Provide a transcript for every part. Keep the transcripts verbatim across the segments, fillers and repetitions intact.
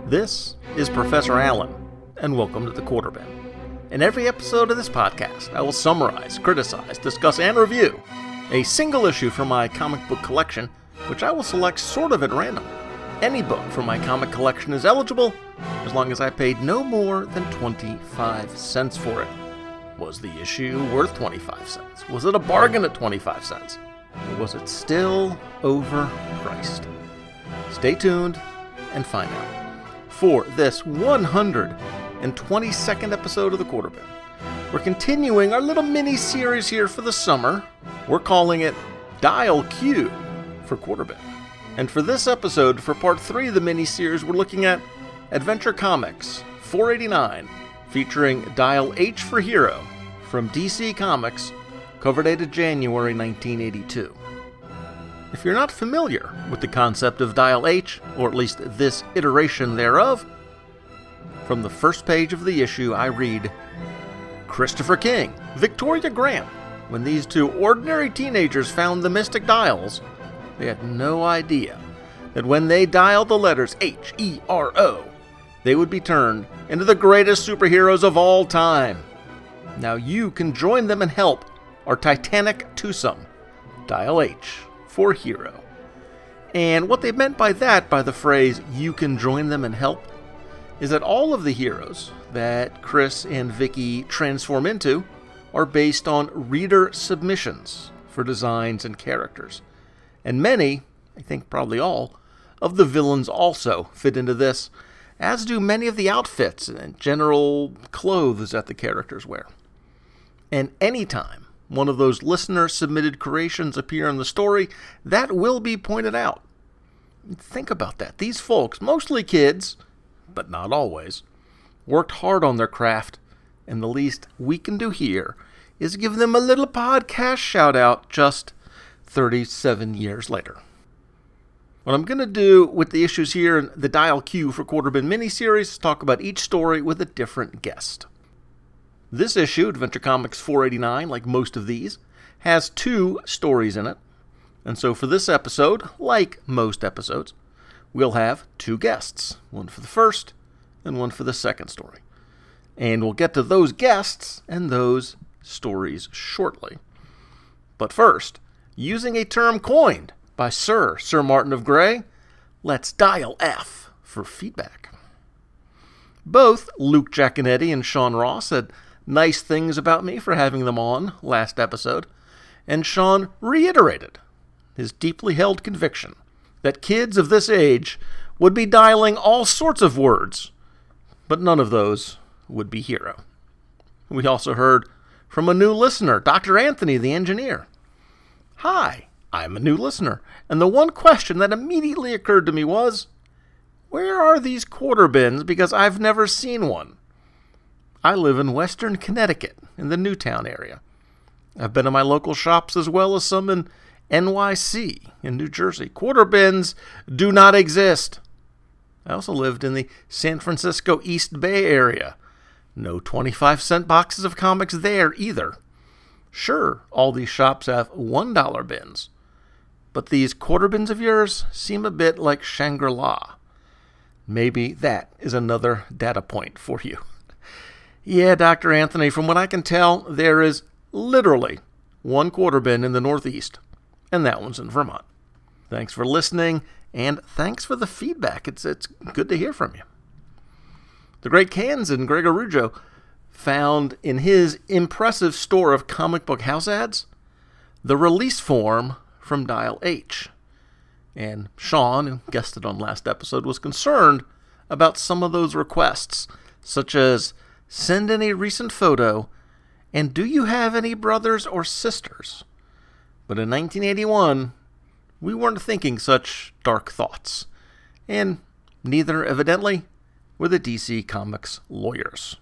This is Professor Allen, and welcome to the Quarter Bin. In every episode of this podcast, I will summarize, criticize, discuss, and review a single issue from my comic book collection, which I will select sort of at random. Any book from my comic collection is eligible, as long as I paid no more than twenty-five cents for it. Was the issue worth twenty-five cents? Was it a bargain at twenty-five cents? Or was it still overpriced? Stay tuned and find out. For this one hundred twenty-second episode of the Quarter Bin, we're continuing our little mini-series here for the summer. We're calling it Dial Q for Quarter Bin. And for this episode, for part three of the mini-series, we're looking at Adventure Comics four eighty-nine, featuring Dial H for Hero from D C Comics, cover dated January nineteen eighty-two. If you're not familiar with the concept of Dial H, or at least this iteration thereof, from the first page of the issue I read, Christopher King, Victoria Grant. When these two ordinary teenagers found the mystic dials, they had no idea that when they dialed the letters H E R O, they would be turned into the greatest superheroes of all time. Now you can join them and help our titanic twosome, Dial H for Hero. And what they meant by that, by the phrase, you can join them and help, is that all of the heroes that Chris and Vicky transform into are based on reader submissions for designs and characters. And many, I think probably all, of the villains also fit into this, as do many of the outfits and general clothes that the characters wear. And anytime one of those listener-submitted creations appear in the story, that will be pointed out. Think about that. These folks, mostly kids, but not always, worked hard on their craft, and the least we can do here is give them a little podcast shout-out just thirty-seven years later. What I'm going to do with the issues here in the Dial Q for Quarter Bin miniseries is talk about each story with a different guest. This issue, Adventure Comics four eighty-nine, like most of these, has two stories in it. And so for this episode, like most episodes, we'll have two guests, one for the first and one for the second story. And we'll get to those guests and those stories shortly. But first, using a term coined by Sir Sir Martin of Grey, let's dial F for feedback. Both Luke Giaconetti and Sean Ross said nice things about me for having them on last episode, and Sean reiterated his deeply held conviction that kids of this age would be dialing all sorts of words, but none of those would be hero. We also heard from a new listener, Doctor Anthony, the engineer. Hi, I'm a new listener, and the one question that immediately occurred to me was, where are these quarter bins, because I've never seen one? I live in Western Connecticut, in the Newtown area. I've been to my local shops as well as some in N Y C, in New Jersey. Quarter bins do not exist. I also lived in the San Francisco East Bay area. No twenty-five cent boxes of comics there either. Sure, all these shops have one dollar bins, but these quarter bins of yours seem a bit like Shangri-La. Maybe that is another data point for you. Yeah, Doctor Anthony, from what I can tell, there is literally one quarter bin in the Northeast, and that one's in Vermont. Thanks for listening, and thanks for the feedback. It's it's good to hear from you. The great Kansan Greg Arujo found in his impressive store of comic book house ads the release form from Dial H. And Sean, who guested on last episode, was concerned about some of those requests, such as send any recent photo, and do you have any brothers or sisters? But in nineteen eighty-one, we weren't thinking such dark thoughts, and neither, evidently, were the D C Comics lawyers.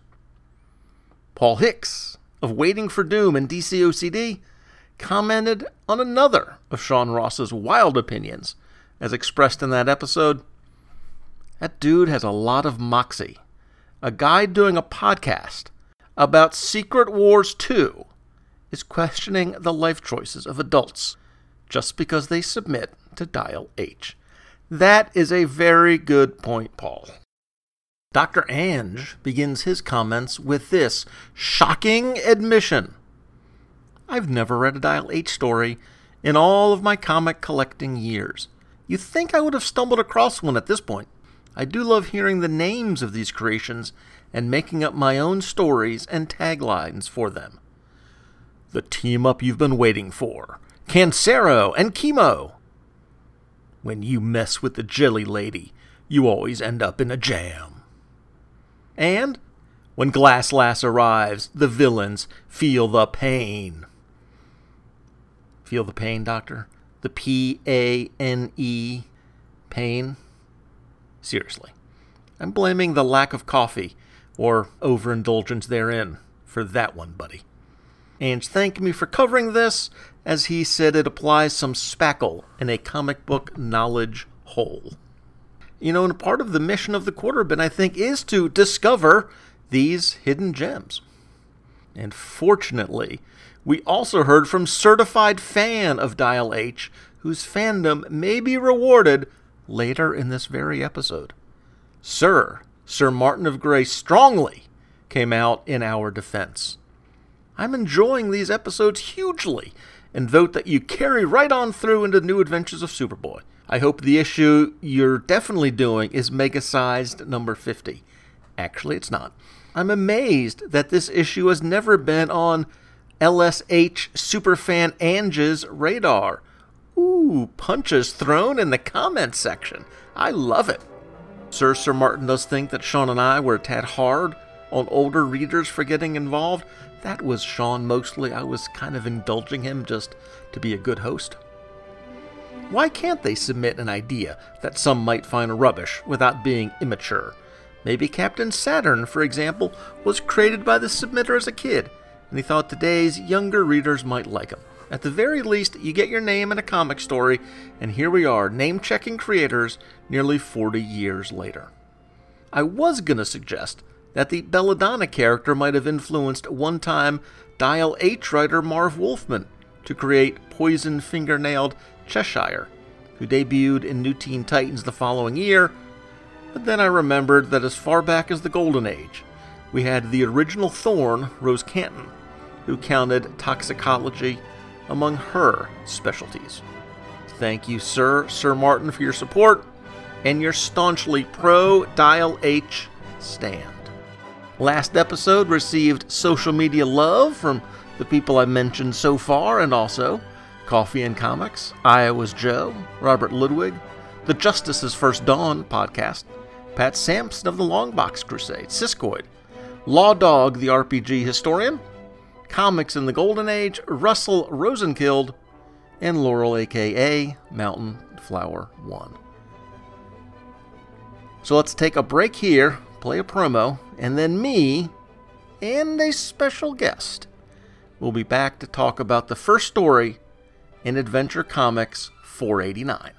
Paul Hicks, of Waiting for Doom and D C O C D, commented on another of Sean Ross's wild opinions, as expressed in that episode. That dude has a lot of moxie. A guy doing a podcast about Secret Wars two is questioning the life choices of adults just because they submit to Dial H. That is a very good point, Paul. Doctor Ange begins his comments with this shocking admission. I've never read a Dial H story in all of my comic collecting years. You'd think I would have stumbled across one at this point. I do love hearing the names of these creations and making up my own stories and taglines for them. The team-up you've been waiting for. Cancero and Chemo. When you mess with the Jelly Lady, you always end up in a jam. And when Glass Lass arrives, the villains feel the pain. Feel the pain, Doctor? The P A N E, pain? Seriously. I'm blaming the lack of coffee, or overindulgence therein, for that one, buddy. Ange thanked me for covering this, as he said it applies some spackle in a comic book knowledge hole. You know, and part of the mission of the Quarter Bin, I think, is to discover these hidden gems. And fortunately, we also heard from certified fan of Dial H, whose fandom may be rewarded later in this very episode. Sir, Sir Martin of Grey strongly came out in our defense. I'm enjoying these episodes hugely, and vote that you carry right on through into New Adventures of Superboy. I hope the issue you're definitely doing is mega-sized number fifty. Actually, it's not. I'm amazed that this issue has never been on L S H Superfan Ange's radar. Ooh, punches thrown in the comments section. I love it. Sir, Sir Martin does think that Sean and I were a tad hard on older readers for getting involved. That was Sean mostly. I was kind of indulging him just to be a good host. Why can't they submit an idea that some might find rubbish without being immature? Maybe Captain Saturn, for example, was created by the submitter as a kid, and he thought today's younger readers might like him. At the very least, you get your name in a comic story, and here we are, name-checking creators nearly forty years later. I was going to suggest that the Belladonna character might have influenced one-time Dial H writer Marv Wolfman to create Poison Fingernailed Cheshire, who debuted in New Teen Titans the following year, but then I remembered that as far back as the Golden Age, we had the original Thorn, Rose Canton, who counted toxicology among her specialties. Thank you, Sir, Sir Martin, for your support and your staunchly pro-Dial H stand. Last episode received social media love from the people I mentioned so far, and also Coffee and Comics, Iowa's Joe, Robert Ludwig, the Justice's First Dawn podcast, Pat Sampson of the Longbox Crusade, Siskoid, Law Dog the R P G historian, Comics in the Golden Age, Russell Rosenkild, and Laurel aka Mountain Flower one. So let's take a break here, play a promo, and then me and a special guest will be back to talk about the first story in Adventure Comics four eighty-nine.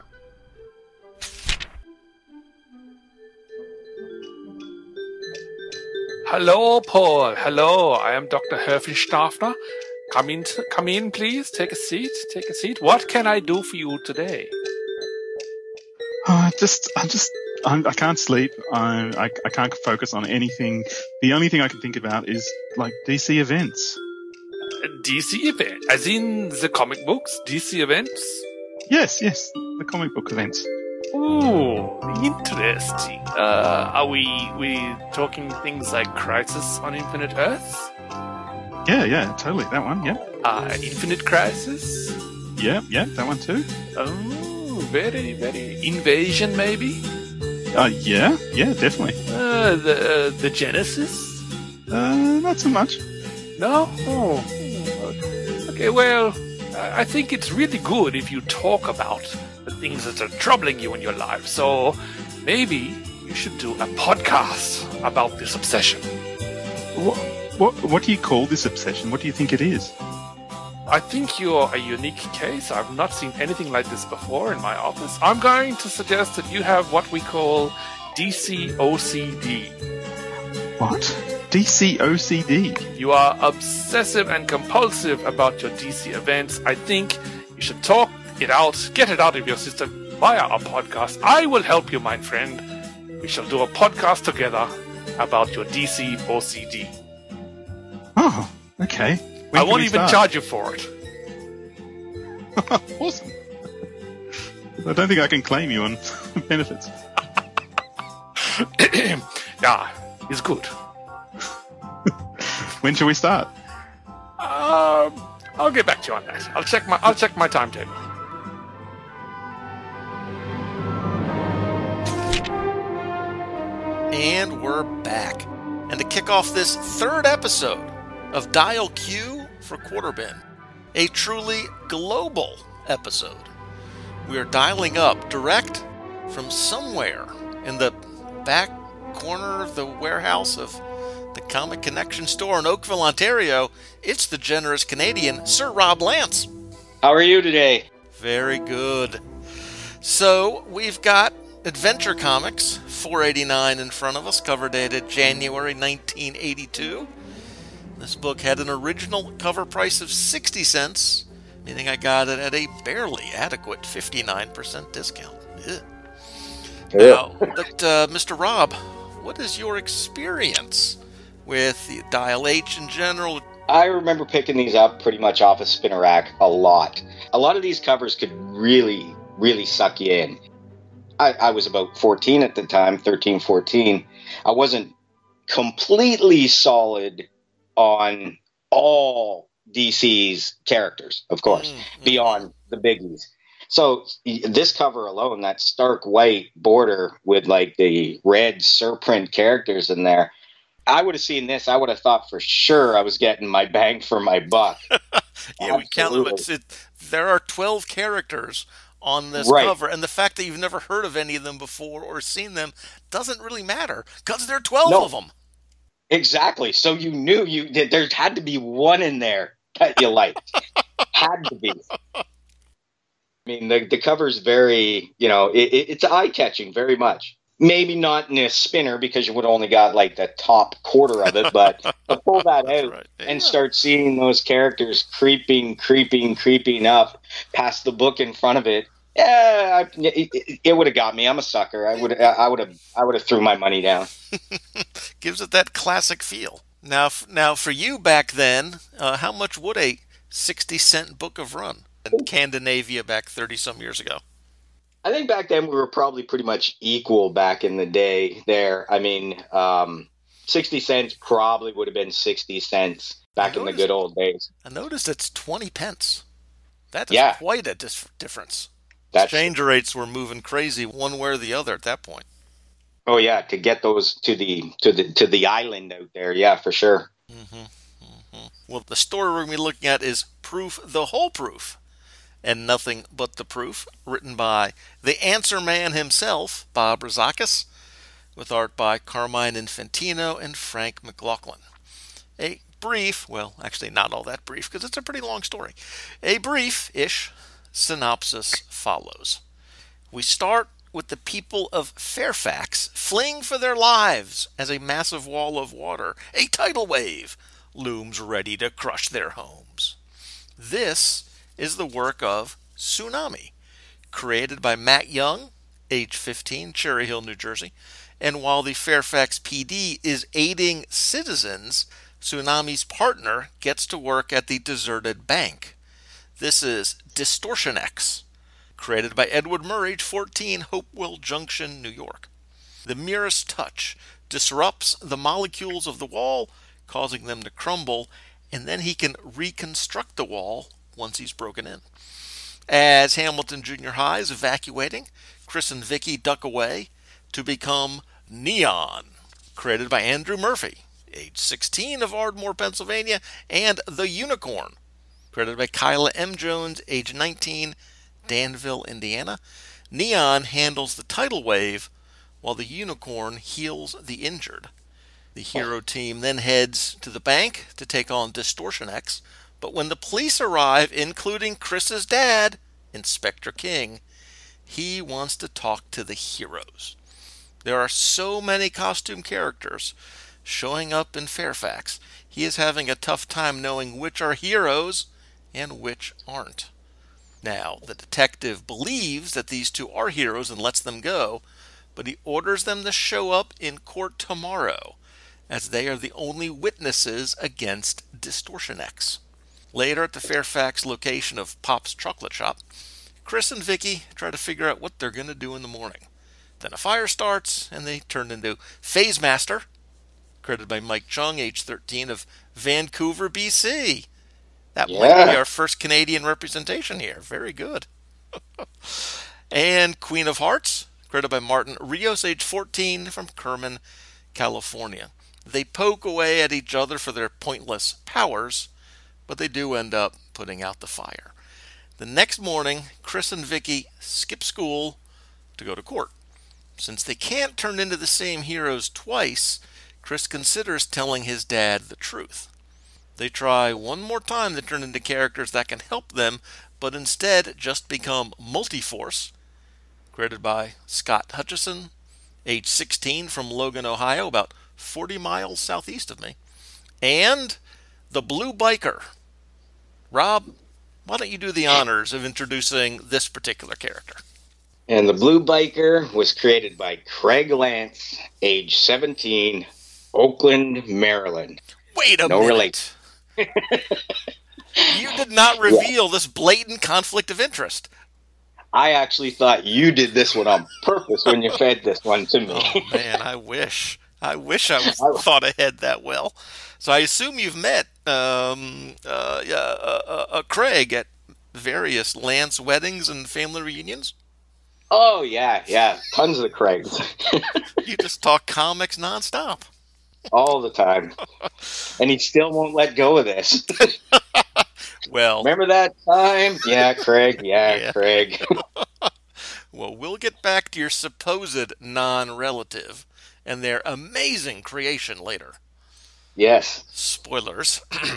Hello, Paul. Hello, I am Doctor Herfenstaffner. Come in, come in, please. Take a seat. Take a seat. What can I do for you today? Uh, just, I just, I'm, I can't sleep. I, I, I can't focus on anything. The only thing I can think about is like D C events. D C event, as in the comic books. D C events. Yes, yes, the comic book events. Ooh, interesting. Uh, are we we talking things like Crisis on Infinite Earths? Yeah, yeah, totally. That one, yeah. Uh, Infinite Crisis? Yeah, yeah, that one too. Oh, very, very. Invasion, maybe? Uh, yeah, yeah, definitely. Uh, the, uh, the Genesis? Uh, not so much. No? Oh. Okay, well, I think it's really good if you talk about the things that are troubling you in your life. So maybe you should do a podcast about this obsession. What, what, what do you call this obsession? What do you think it is? I think you're a unique case. I've not seen anything like this before in my office. I'm going to suggest that you have what we call D C O C D. What? D C O C D? You are obsessive and compulsive about your D C events. I think you should talk it out, get it out of your system via our podcast. I will help you, my friend. we shall do a podcast together about your D C O C D. Oh, okay. When I can won't we even start? charge you for it. Awesome. I don't think I can claim you on benefits. Yeah, it's good. When shall we start? Um, I'll get back to you on that. I'll check my I'll check my timetable. And we're back. And to kick off this third episode of Dial Q for Quarterbin, a truly global episode, we are dialing up direct from somewhere in the back corner of the warehouse of the Comic Connection store in Oakville, Ontario. It's the generous Canadian, Sir Rob Lance. How are you today? Very good. So, we've got Adventure Comics four eighty-nine in front of us, cover dated January nineteen eighty-two. This book had an original cover price of sixty cents, meaning I got it at a barely adequate fifty-nine percent discount. Ugh. Now, but, uh, Mister Rob, what is your experience with the Dial H in general? I remember picking these up pretty much off a spinner rack a lot. A lot of these covers could really, really suck you in. I, I was about fourteen at the time, thirteen, fourteen. I wasn't completely solid on all D C's characters, of course, mm-hmm. beyond the biggies. So this cover alone, that stark white border with like the red surprint characters in there, I would have seen this. I would have thought for sure I was getting my bang for my buck. Yeah, we counted it, it. There are twelve characters on this right. cover, and the fact that you've never heard of any of them before or seen them doesn't really matter because there are twelve no, of them. Exactly. So you knew you there had to be one in there that you liked. Had to be. I mean, the the cover's very, you know, it, it, it's eye-catching very much. Maybe not in a spinner because you would only got like the top quarter of it, but to pull that out right. yeah. and start seeing those characters creeping, creeping, creeping up past the book in front of it, yeah, I, it, it would have got me. I'm a sucker. I would, I would have, I would have threw my money down. Gives it that classic feel. Now, now for you back then, uh, how much would a sixty cent book have run in Scandinavia back thirty some years ago? I think back then we were probably pretty much equal back in the day there. I mean, um, sixty cents probably would have been sixty cents back in the good old days. I noticed it's twenty pence. That is yeah. quite a dis- difference. That's, Exchange rates were moving crazy one way or the other at that point. Oh yeah, to get those to the to the to the island out there, yeah, for sure. Mm-hmm. Mm-hmm. Well, the story we're going to be looking at is Proof, the Whole Proof, and Nothing But the Proof, written by the Answer Man himself, Bob Rozakis, with art by Carmine Infantino and Frank McLaughlin. A brief, well, actually not all that brief, because it's a pretty long story. A brief-ish synopsis follows. We start with the people of Fairfax fleeing for their lives as a massive wall of water, a tidal wave, looms ready to crush their homes. This is the work of Tsunami, created by Matt Young, age fifteen, Cherry Hill, New Jersey. And while the Fairfax P D is aiding citizens, Tsunami's partner gets to work at the deserted bank. This is Distortion X, created by Edward Murray, age fourteen, Hopewell Junction, New York. The merest touch disrupts the molecules of the wall, causing them to crumble, and then he can reconstruct the wall once he's broken in. As Hamilton Junior High is evacuating, Chris and Vicky duck away to become Neon, created by Andrew Murphy, age sixteen, of Ardmore, Pennsylvania, and The Unicorn, created by Kyla M. Jones, age nineteen, Danville, Indiana. Neon handles the tidal wave, while the Unicorn heals the injured. The hero team then heads to the bank to take on Distortion X, but when the police arrive, including Chris's dad, Inspector King, he wants to talk to the heroes. There are so many costume characters showing up in Fairfax, he is having a tough time knowing which are heroes and which aren't. Now, the detective believes that these two are heroes and lets them go, but he orders them to show up in court tomorrow, as they are the only witnesses against Distortion X. Later, at the Fairfax location of Pop's Chocolate Shop, Chris and Vicky try to figure out what they're going to do in the morning. Then a fire starts, and they turn into Phase Master, credited by Mike Chung, age thirteen, of Vancouver, B C. That Yeah. might be our first Canadian representation here. Very good. And Queen of Hearts, credited by Martin Rios, age fourteen, from Kerman, California. They poke away at each other for their pointless powers, but they do end up putting out the fire. The next morning, Chris and Vicky skip school to go to court. Since they can't turn into the same heroes twice, Chris considers telling his dad the truth. They try one more time to turn into characters that can help them, but instead just become Multiforce, created by Scott Hutchison, age sixteen, from Logan, Ohio, about forty miles southeast of me, and the Blue Biker. Rob, why don't you do the honors of introducing this particular character? And the Blue Biker was created by Craig Lance, age seventeen, Oakland, Maryland. Wait a No minute. relation. You did not reveal this blatant conflict of interest. I actually thought you did this one on purpose when you fed this one to me. Oh, man, I wish. I wish I was thought ahead that well. So I assume you've met um, uh, uh, uh, uh, Craig at various Lance weddings and family reunions. Oh, yeah, yeah. Tons of Craigs. You just talk comics nonstop. All the time. And he still won't let go of this. Well, Remember that time? Yeah, Craig. Yeah, Yeah. Craig. well, we'll get back to your supposed non-relative and their amazing creation later. Yes. Spoilers.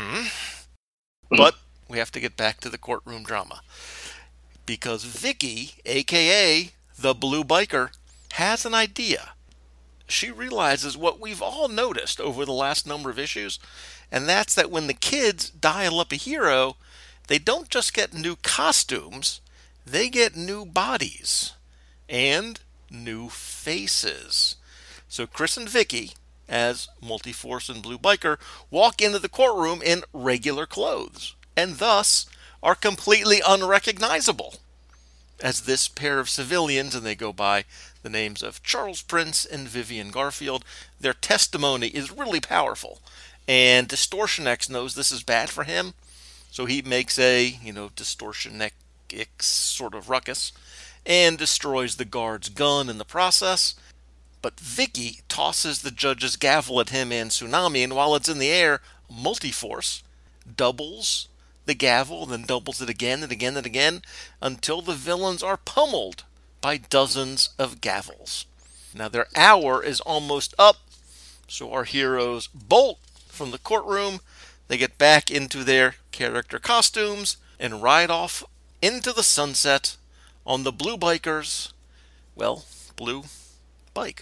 But we have to get back to the courtroom drama. Because Vicky, a k a the Blue Biker, has an idea. She realizes what we've all noticed over the last number of issues, and that's that when the kids dial up a hero, they don't just get new costumes, they get new bodies and new faces. So Chris and Vicky, as Multiforce and Blue Biker, walk into the courtroom in regular clothes, and thus are completely unrecognizable as this pair of civilians, and they go by the names of Charles Prince and Vivian Garfield. Their testimony is really powerful, and Distortion X knows this is bad for him, so he makes a, you know, Distortion X sort of ruckus and destroys the guard's gun in the process. But Vicky tosses the judge's gavel at him and Tsunami, and while it's in the air, Multiforce doubles the gavel, then doubles it again and again and again, until the villains are pummeled by dozens of gavels. Now their hour is almost up, so our heroes bolt from the courtroom. They get back into their character costumes and ride off into the sunset on the Blue Biker's, well, blue bike.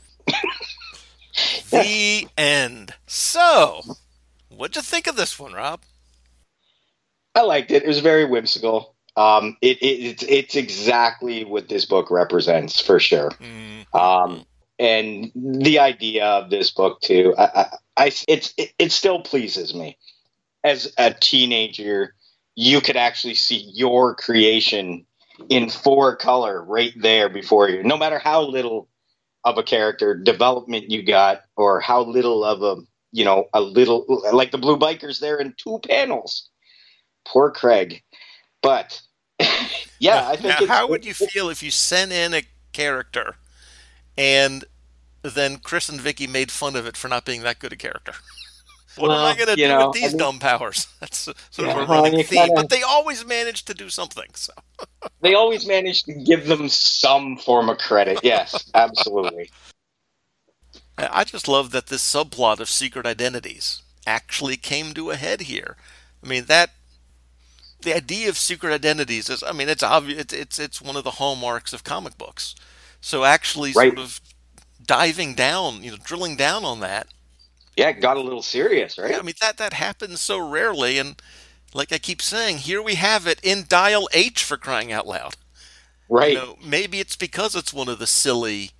The end. So, what'd you think of this one, Rob? I liked it. It was very whimsical. Um, it, it, it's, it's exactly what this book represents, for sure. Mm. Um, and the idea of this book, too, I, I, I, it's, it, it still pleases me. As a teenager, you could actually see your creation in four color right there before you. No matter how little of a character development you got, or how little of a, you know, a little, like the Blue Biker's there in two panels. Poor Craig. But, yeah, now, I think now, it's, how would you feel if you sent in a character and then Chris and Vicky made fun of it for not being that good a character? What Well, am I going to you do know, with these I mean- dumb powers? That's sort Yeah, of a well, running you theme. kinda- But they always manage to do something. So They always manage to give them some form of credit. Yes, absolutely. I I just love that this subplot of secret identities actually came to a head here. I mean, that the idea of secret identities is, I mean, it's obvious. It's it's, it's one of the hallmarks of comic books. So actually, Right. sort of diving down, you know, drilling down on that. Yeah, it got a little serious, right? I mean, that that happens so rarely, and like I keep saying, here we have it in Dial H, for crying out loud. Right. You know, maybe it's because it's one of the silly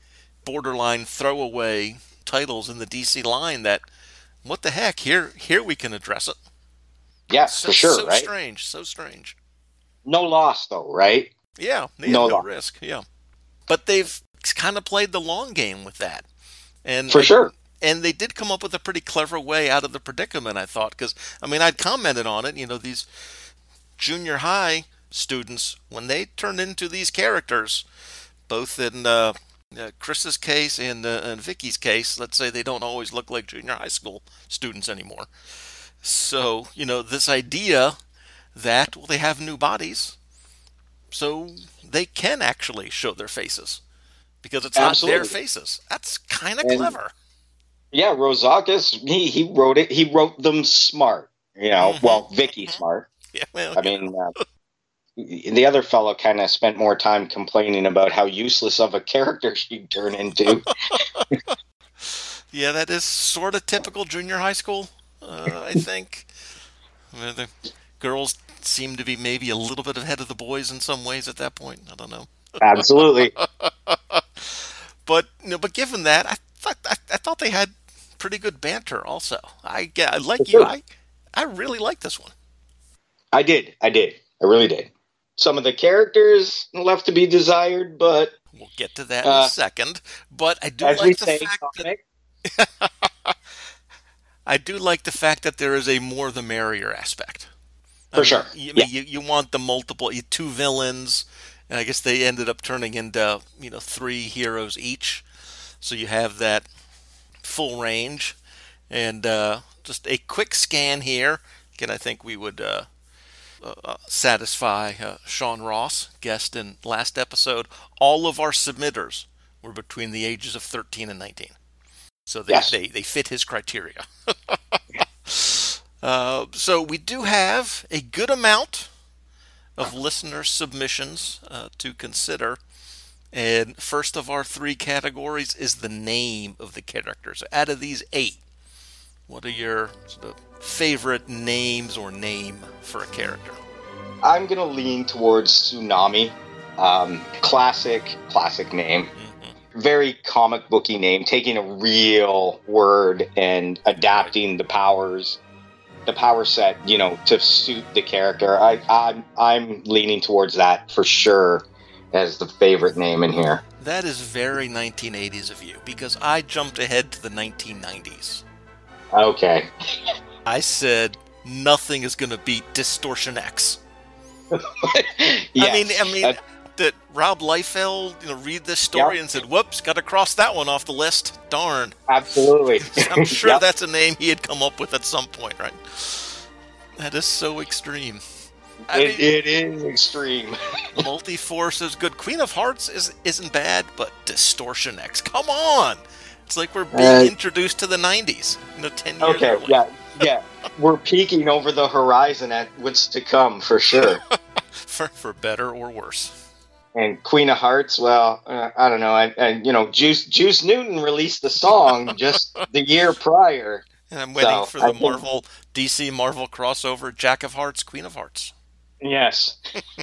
borderline throwaway titles in the D C line that, what the heck, here here we can address it. Yeah, so, for sure, so right? strange, so strange. No loss, though, right? Yeah, yeah no, no loss. risk, yeah. But they've kind of played the long game with that. And For I, sure. And they did come up with a pretty clever way out of the predicament, I thought. Because, I mean, I'd commented on it, you know, these junior high students, when they turn into these characters, both in uh, uh, Chris's case and, uh, and Vicky's case, let's say they don't always look like junior high school students anymore. So, you know, this idea that, well, they have new bodies, so they can actually show their faces because it's Absolutely. not their faces. That's kind of And- clever. Yeah, Rozakis, he, he wrote it. He wrote them smart. You know, Mhm. well, Vicky smart. Yeah, well, I mean, uh, the other fellow kind of spent more time complaining about how useless of a character she'd turn into. yeah, that is sort of typical junior high school, uh, I think. Where the girls seem to be maybe a little bit ahead of the boys in some ways at that point. I don't know. Absolutely. But you know, but given that, I thought I, I thought they had pretty good banter. Also, I yeah, like you, Sure. I I really like this one. I did. I did. I really did. Some of the characters left to be desired, but We'll get to that in Uh, a second. But I do as we like the say, fact comic, that I do like the fact that there is a more the merrier aspect. I For mean, sure. You, I Yeah. mean, you you want the multiple you, two villains, and I guess they ended up turning into you know three heroes each. So you have that full range, and uh, just a quick scan here. Again, I think we would uh, uh, satisfy uh, Sean Ross, guest in last episode. All of our submitters were between the ages of thirteen and nineteen. So they, Yes. they, they fit his criteria. uh, so we do have a good amount of listener submissions uh, to consider. And first of our three categories is the name of the character. So out of these eight, what are your sort of favorite names or name for a character? I'm going to lean towards Tsunami. Um, classic, classic name. Mm-hmm. Very comic booky name, taking a real word and adapting the powers, the power set, you know, to suit the character. I, I'm, I'm leaning towards that for sure as the favorite name in here. That is very nineteen eighties of you, because I jumped ahead to the nineteen nineties. Okay. I said nothing is going to beat Distortion X. Yes. I mean, I mean, Uh, that Rob Liefeld, you know, read this story Yep. and said, "Whoops, got to cross that one off the list." Darn. Absolutely. I'm sure Yep. that's a name he had come up with at some point, right? That is so extreme. I It, mean, it is extreme. Multi-Force is good. Queen of Hearts is, isn't bad, but Distortion X, come on! It's like we're being Uh, introduced to the nineties, you know, ten years Okay, early. yeah, yeah. We're peeking over the horizon at what's to come for sure. For, for better or worse. And Queen of Hearts, well, uh, I don't know. I, I, you know, Juice Juice Newton released the song just the year prior. And I'm waiting So, for I the think- Marvel, D C Marvel crossover, Jack of Hearts, Queen of Hearts. Yes.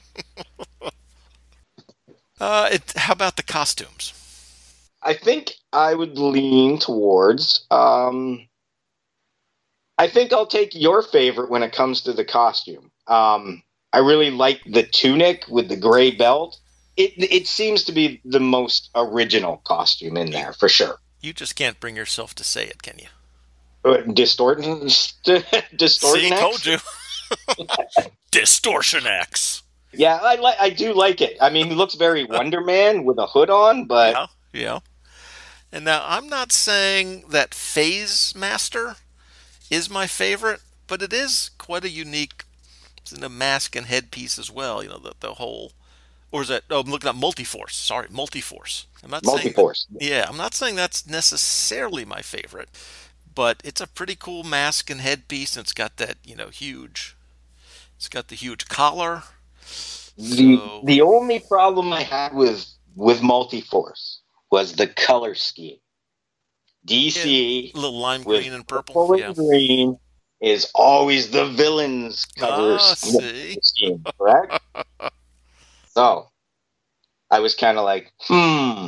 Uh, it, how about the costumes? I think I would lean towards. Um, I think I'll take your favorite when it comes to the costume. Um, I really like the tunic with the gray belt. It it seems to be the most original costume in there for sure. You just can't bring yourself to say it, can you? Uh, Distortion, distortion. See, X? told you. Distortion X. Yeah, I like. I do like it. I mean, he looks very Wonder Man with a hood on, but Yeah, yeah. And now, I'm not saying that Phase Master is my favorite, but it is quite a unique you know, mask and headpiece as well. You know, the, the whole... Or is that... Oh, I'm looking at Multi-Force. Sorry, Multi-Force. I'm not saying... Multi-Force. Yeah, I'm not saying that's necessarily my favorite, but it's a pretty cool mask and headpiece, and it's got that, you know, huge... It's got the huge collar. The So- the only problem I had with with Multi-Force was the color scheme. D C A little lime with green and purple. purple Yeah. and green is always the villain's color Ah, scheme, see? scheme, correct? So I was kind of like, hmm,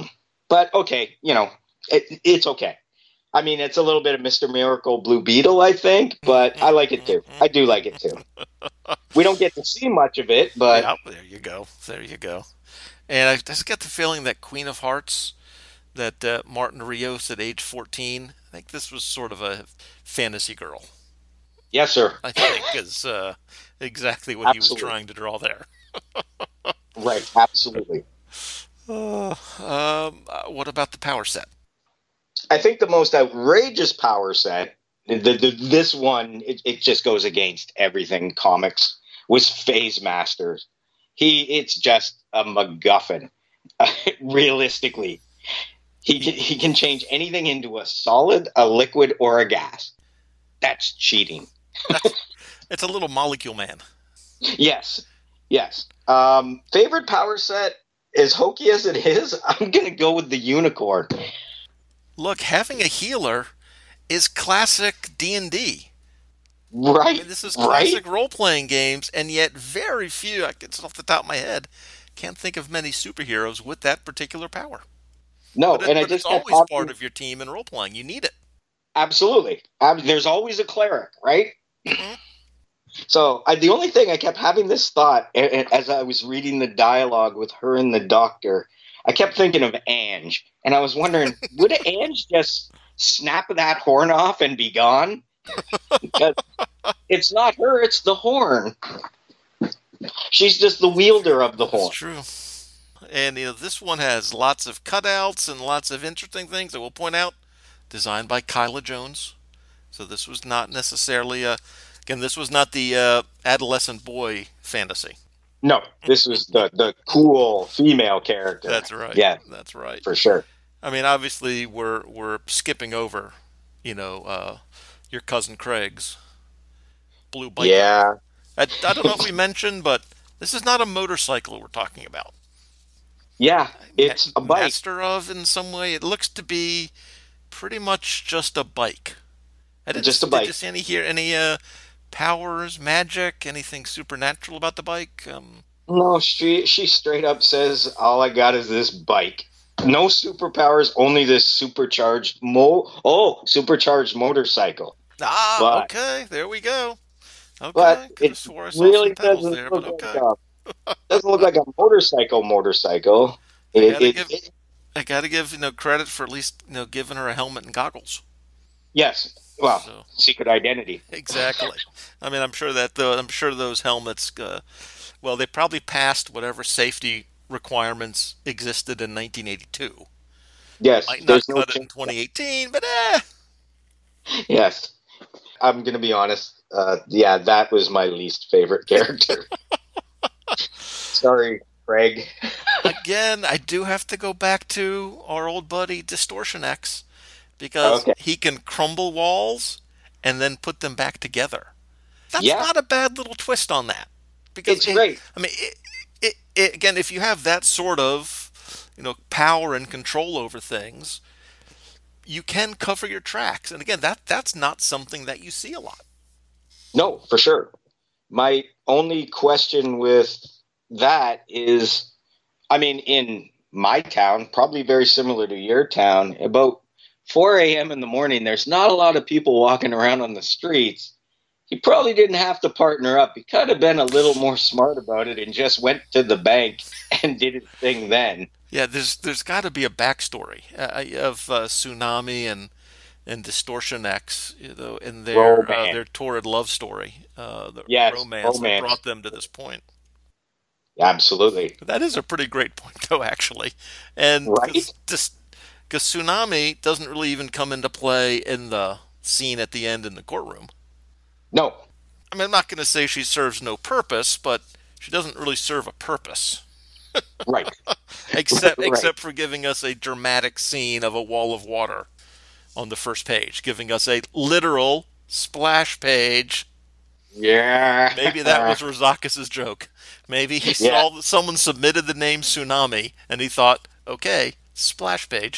But okay, you know, it, it's okay. I mean, it's a little bit of Mister Miracle Blue Beetle, I think, but I like it too. I do like it too. We don't get to see much of it, but Yeah, there you go. There you go. And I just get the feeling that Queen of Hearts, that uh, Martin Rios at age fourteen, I think this was sort of a fantasy girl. yes, sir. I think is uh, exactly what Absolutely. he was trying to draw there. Right, absolutely. Uh, um, uh, what about the power set? I think the most outrageous power set, the, the, this one, it, it just goes against everything comics, was Phase Masters. He, it's just a MacGuffin. Uh, realistically, he can, he can change anything into a solid, a liquid, or a gas. That's cheating. It's a little molecule man. Yes, yes. Um, favorite power set, as hokey as it is, I'm gonna go with the Unicorn. Look, having a healer is classic D and D. Right. I mean, this is classic right? role-playing games, and yet very few, I it's off the top of my head, can't think of many superheroes with that particular power. No, but it, and I but just it's always talking... part of your team in role-playing. You need it. Absolutely. Um, there's always a cleric, right? Mm-hmm. So I, the only thing I kept having this thought as I was reading the dialogue with her and the doctor, I kept thinking of Ange, and I was wondering, would Ange just snap that horn off and be gone? Because it's not her, it's the horn. She's just the wielder of the horn. That's true. And you know, this one has lots of cutouts and lots of interesting things I will point out. Designed by Kyla Jones. So this was not necessarily a... Again, this was not the uh, adolescent boy fantasy. No, this was the, the cool female character. That's right. Yeah, that's right. For sure. I mean, obviously, we're we're skipping over, you know, uh, your cousin Craig's blue bike. Yeah. I, I don't know if we mentioned, but this is not a motorcycle we're talking about. Yeah, it's a bike. Master of in some way. It looks to be pretty much just a bike. I didn't, just a bike. Did you see any here? Any uh, powers, magic, anything supernatural about the bike? Um, no, she she straight up says, "All I got is this bike. No superpowers, only this supercharged mo. Oh, supercharged motorcycle." Ah, but, okay, there we go. Okay, but it swore I saw really some pedals doesn't there, look but okay. like a, doesn't look like a motorcycle. Motorcycle. I It, gotta it, give, it, I gotta give you know credit for at least you know giving her a helmet and goggles. Yes. Well, So- secret identity. Exactly. I mean, I'm sure that the I'm sure those helmets, uh, well, they probably passed whatever safety requirements existed in nineteen eighty-two. Yes. Might not There's no cut it in chance. twenty eighteen, but eh. Yes. I'm going to be honest. Uh, yeah, that was my least favorite character. Sorry, Craig. Again, I do have to go back to our old buddy Distortion X because Okay. he can crumble walls and then put them back together. That's Yeah. not a bad little twist on that. Because It's it- great. I mean, it, it, it, again, if you have that sort of, you know, power and control over things, you can cover your tracks. And again, that that's not something that you see a lot. No, for sure. My only question with that is, I mean, in my town, probably very similar to your town, about four a.m. in the morning, there's not a lot of people walking around on the streets. He probably didn't have to partner up. He could have been a little more smart about it and just went to the bank and did his thing then. Yeah, there's there's got to be a backstory uh, of uh, Tsunami and and Distortion X, you know, in their uh, Romance. their torrid love story, uh, the Yes, romance, that romance. brought them to this point. Absolutely. That is a pretty great point, though, actually. And Right? because Tsunami doesn't really even come into play in the scene at the end in the courtroom. No. I mean, I'm not going to say she serves no purpose, but she doesn't really serve a purpose. Right. except Right. except for giving us a dramatic scene of a wall of water on the first page, giving us a literal splash page. Yeah. Maybe that was Rozakis' joke. Maybe he Yeah. saw that someone submitted the name Tsunami, and he thought, okay, splash page.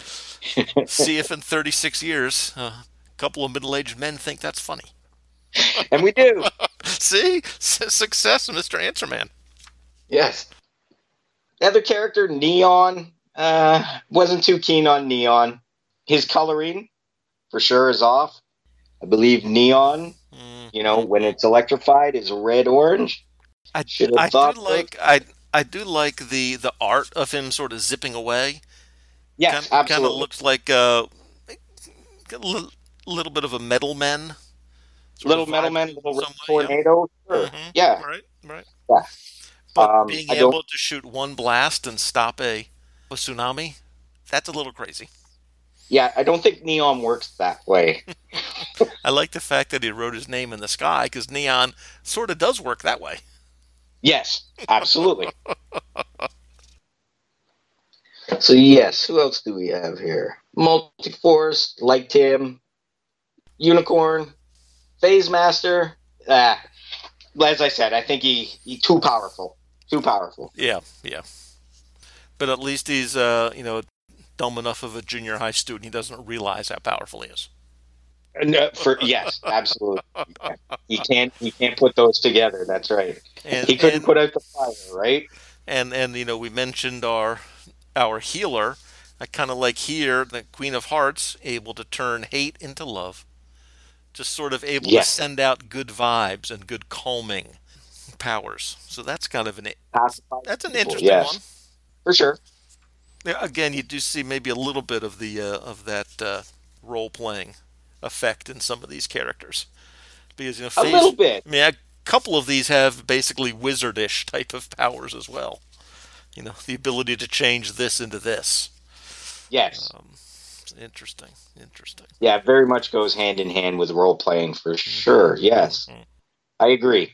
See if in thirty-six years uh, a couple of middle-aged men think that's funny. And we do. See? S- success, Mister Answerman. Yes. The other character, Neon, Uh, wasn't too keen on Neon. His coloring, for sure, is off. I believe Neon, you know, when it's electrified, is red-orange. I, Should I have do thought those. like I I do like the the art of him sort of zipping away. Yes, Kind kind of absolutely. looks like uh, a little, little bit of a Metal Men sort Little of vibe Metal Man, to it in Little Red some way. Yeah. Tornado. Sure. hmm Yeah, Right. Right. yeah. But Um, being I don't. able to shoot one blast and stop a, a tsunami, that's a little crazy. Yeah, I don't think Neon works that way. I like the fact that he wrote his name in the sky because Neon sort of does work that way. Yes, absolutely. So yes, who else do we have here? Multiforce, liked him. Unicorn, Phase Master. Ah, as I said, I think he he too powerful. Too powerful. Yeah, yeah. But at least he's, uh, you know, dumb enough of a junior high student he doesn't realize how powerful he is. No, for yes, absolutely. Yeah. He can't he can't put those together. That's right. And He couldn't and put out the fire, right? and and you know, we mentioned our our healer. I kind of like here the Queen of Hearts able to turn hate into love, just sort of able to Yes. send out good vibes and good calming powers. So that's kind of an Pacify that's an people, interesting yes, one. for sure. Yeah, again, you do see maybe a little bit of the uh, of that uh, role playing effect in some of these characters because you know A phase. little bit. I mean, a couple of these have basically wizardish type of powers as well. You know, the ability to change this into this. Yes. Um, it's interesting, interesting. Yeah, very much goes hand in hand with role playing for sure. Yes. Mhm. I agree.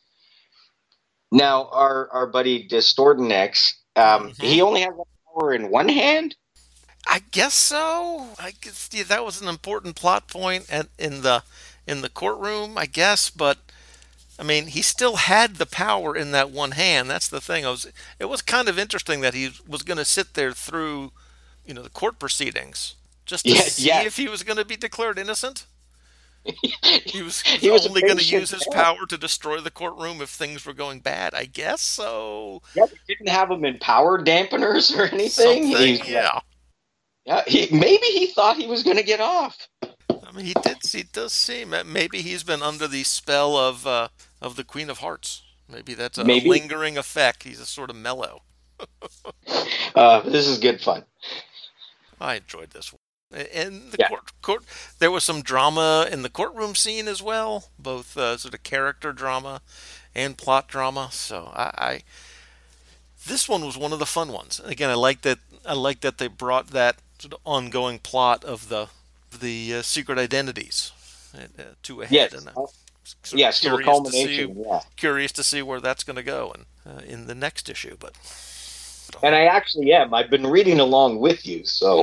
Now our our buddy Distortinex, um, Mhm. he only has that power in one hand? I guess so. I guess yeah, that was an important plot point at, in the in the courtroom, I guess. But I mean, he still had the power in that one hand. That's the thing. I was. It was kind of interesting that he was going to sit there through, you know, the court proceedings just to Yeah, see yeah. if he was going to be declared innocent. He was, he was He was a only going to patient use his man. power to destroy the courtroom if things were going bad. I guess so. Yeah, we didn't have him in power dampeners or anything. Something, He's- yeah. yeah, he, maybe he thought he was going to get off. I mean, he did. He does seem that maybe he's been under the spell of uh, of the Queen of Hearts. Maybe that's a Maybe. lingering effect. He's a sort of mellow. Uh, this is good fun. I enjoyed this one. In the Yeah. court, court, there was some drama in the courtroom scene as well, both uh, sort of character drama and plot drama. So I, I, this one was one of the fun ones. Again, I like that. I like that they brought that sort of ongoing plot of the the uh, secret identities uh, to a head. Yes. And I'm Uh, sort of yes, to a curious culmination. see Yeah. curious to see where that's going to go and uh, in the next issue. But And I actually am. I've been reading along with you, so.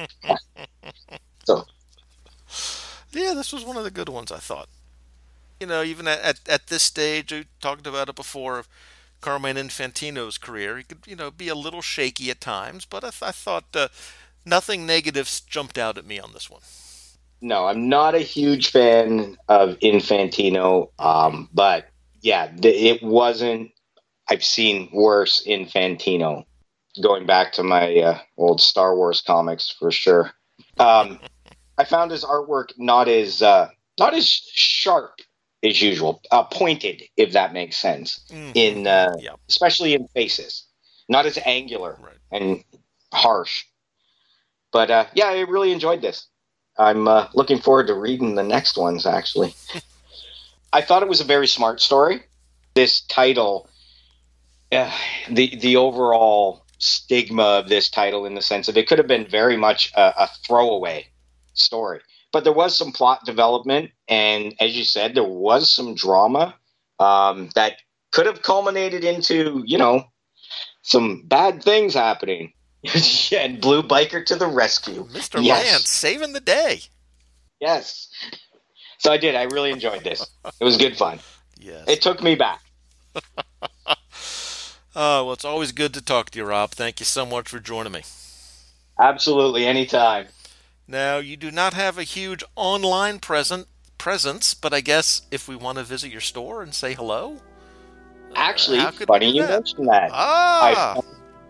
so yeah, this was one of the good ones, I thought. You know, even at, at, at this stage, we talked about it before, of Carmine Infantino's career. He could, you know, be a little shaky at times, but I, th- I thought uh, nothing negative s- jumped out at me on this one. no, I'm not a huge fan of Infantino, um, but yeah, th- it wasn't. I've seen worse Infantino. Going back to my uh, old Star Wars comics for sure. Um, I found his artwork not as uh, not as sharp as usual, uh, pointed, if that makes sense. Mhm. In uh, Yeah, especially in faces, not as angular right. and harsh. But uh, yeah, I really enjoyed this. I'm uh, looking forward to reading the next ones. Actually, I thought it was a very smart story. This title, uh, the the overall stigma of this title, in the sense of it could have been very much a, a throwaway story, but there was some plot development, and as you said, there was some drama um, that could have culminated into, you know, some bad things happening. And Blue Biker to the rescue. Mister Yes. Lance saving the day. Yes. So I did. I really enjoyed this. It was good fun. Yes. It took me back. Uh, well, it's always good to talk to you, Rob. Thank you so much for joining me. Absolutely, anytime. Now, you do not have a huge online present presence, but I guess if we want to visit your store and say hello, uh, Actually, how could we funny do you that? mentioned that. Ah, I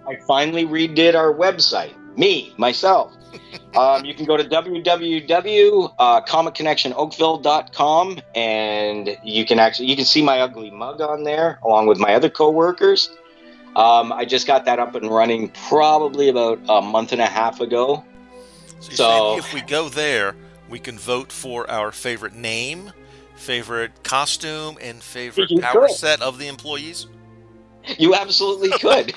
I finally redid our website. Me, myself. um, you can go to w w w dot comic connection oakville dot com, and you can actually you can see my ugly mug on there along with my other coworkers. Um, I just got that up and running probably about a month and a half ago. So, you're so saying if we go there, we can vote for our favorite name, favorite costume, and favorite You power could. set of the employees? You absolutely could.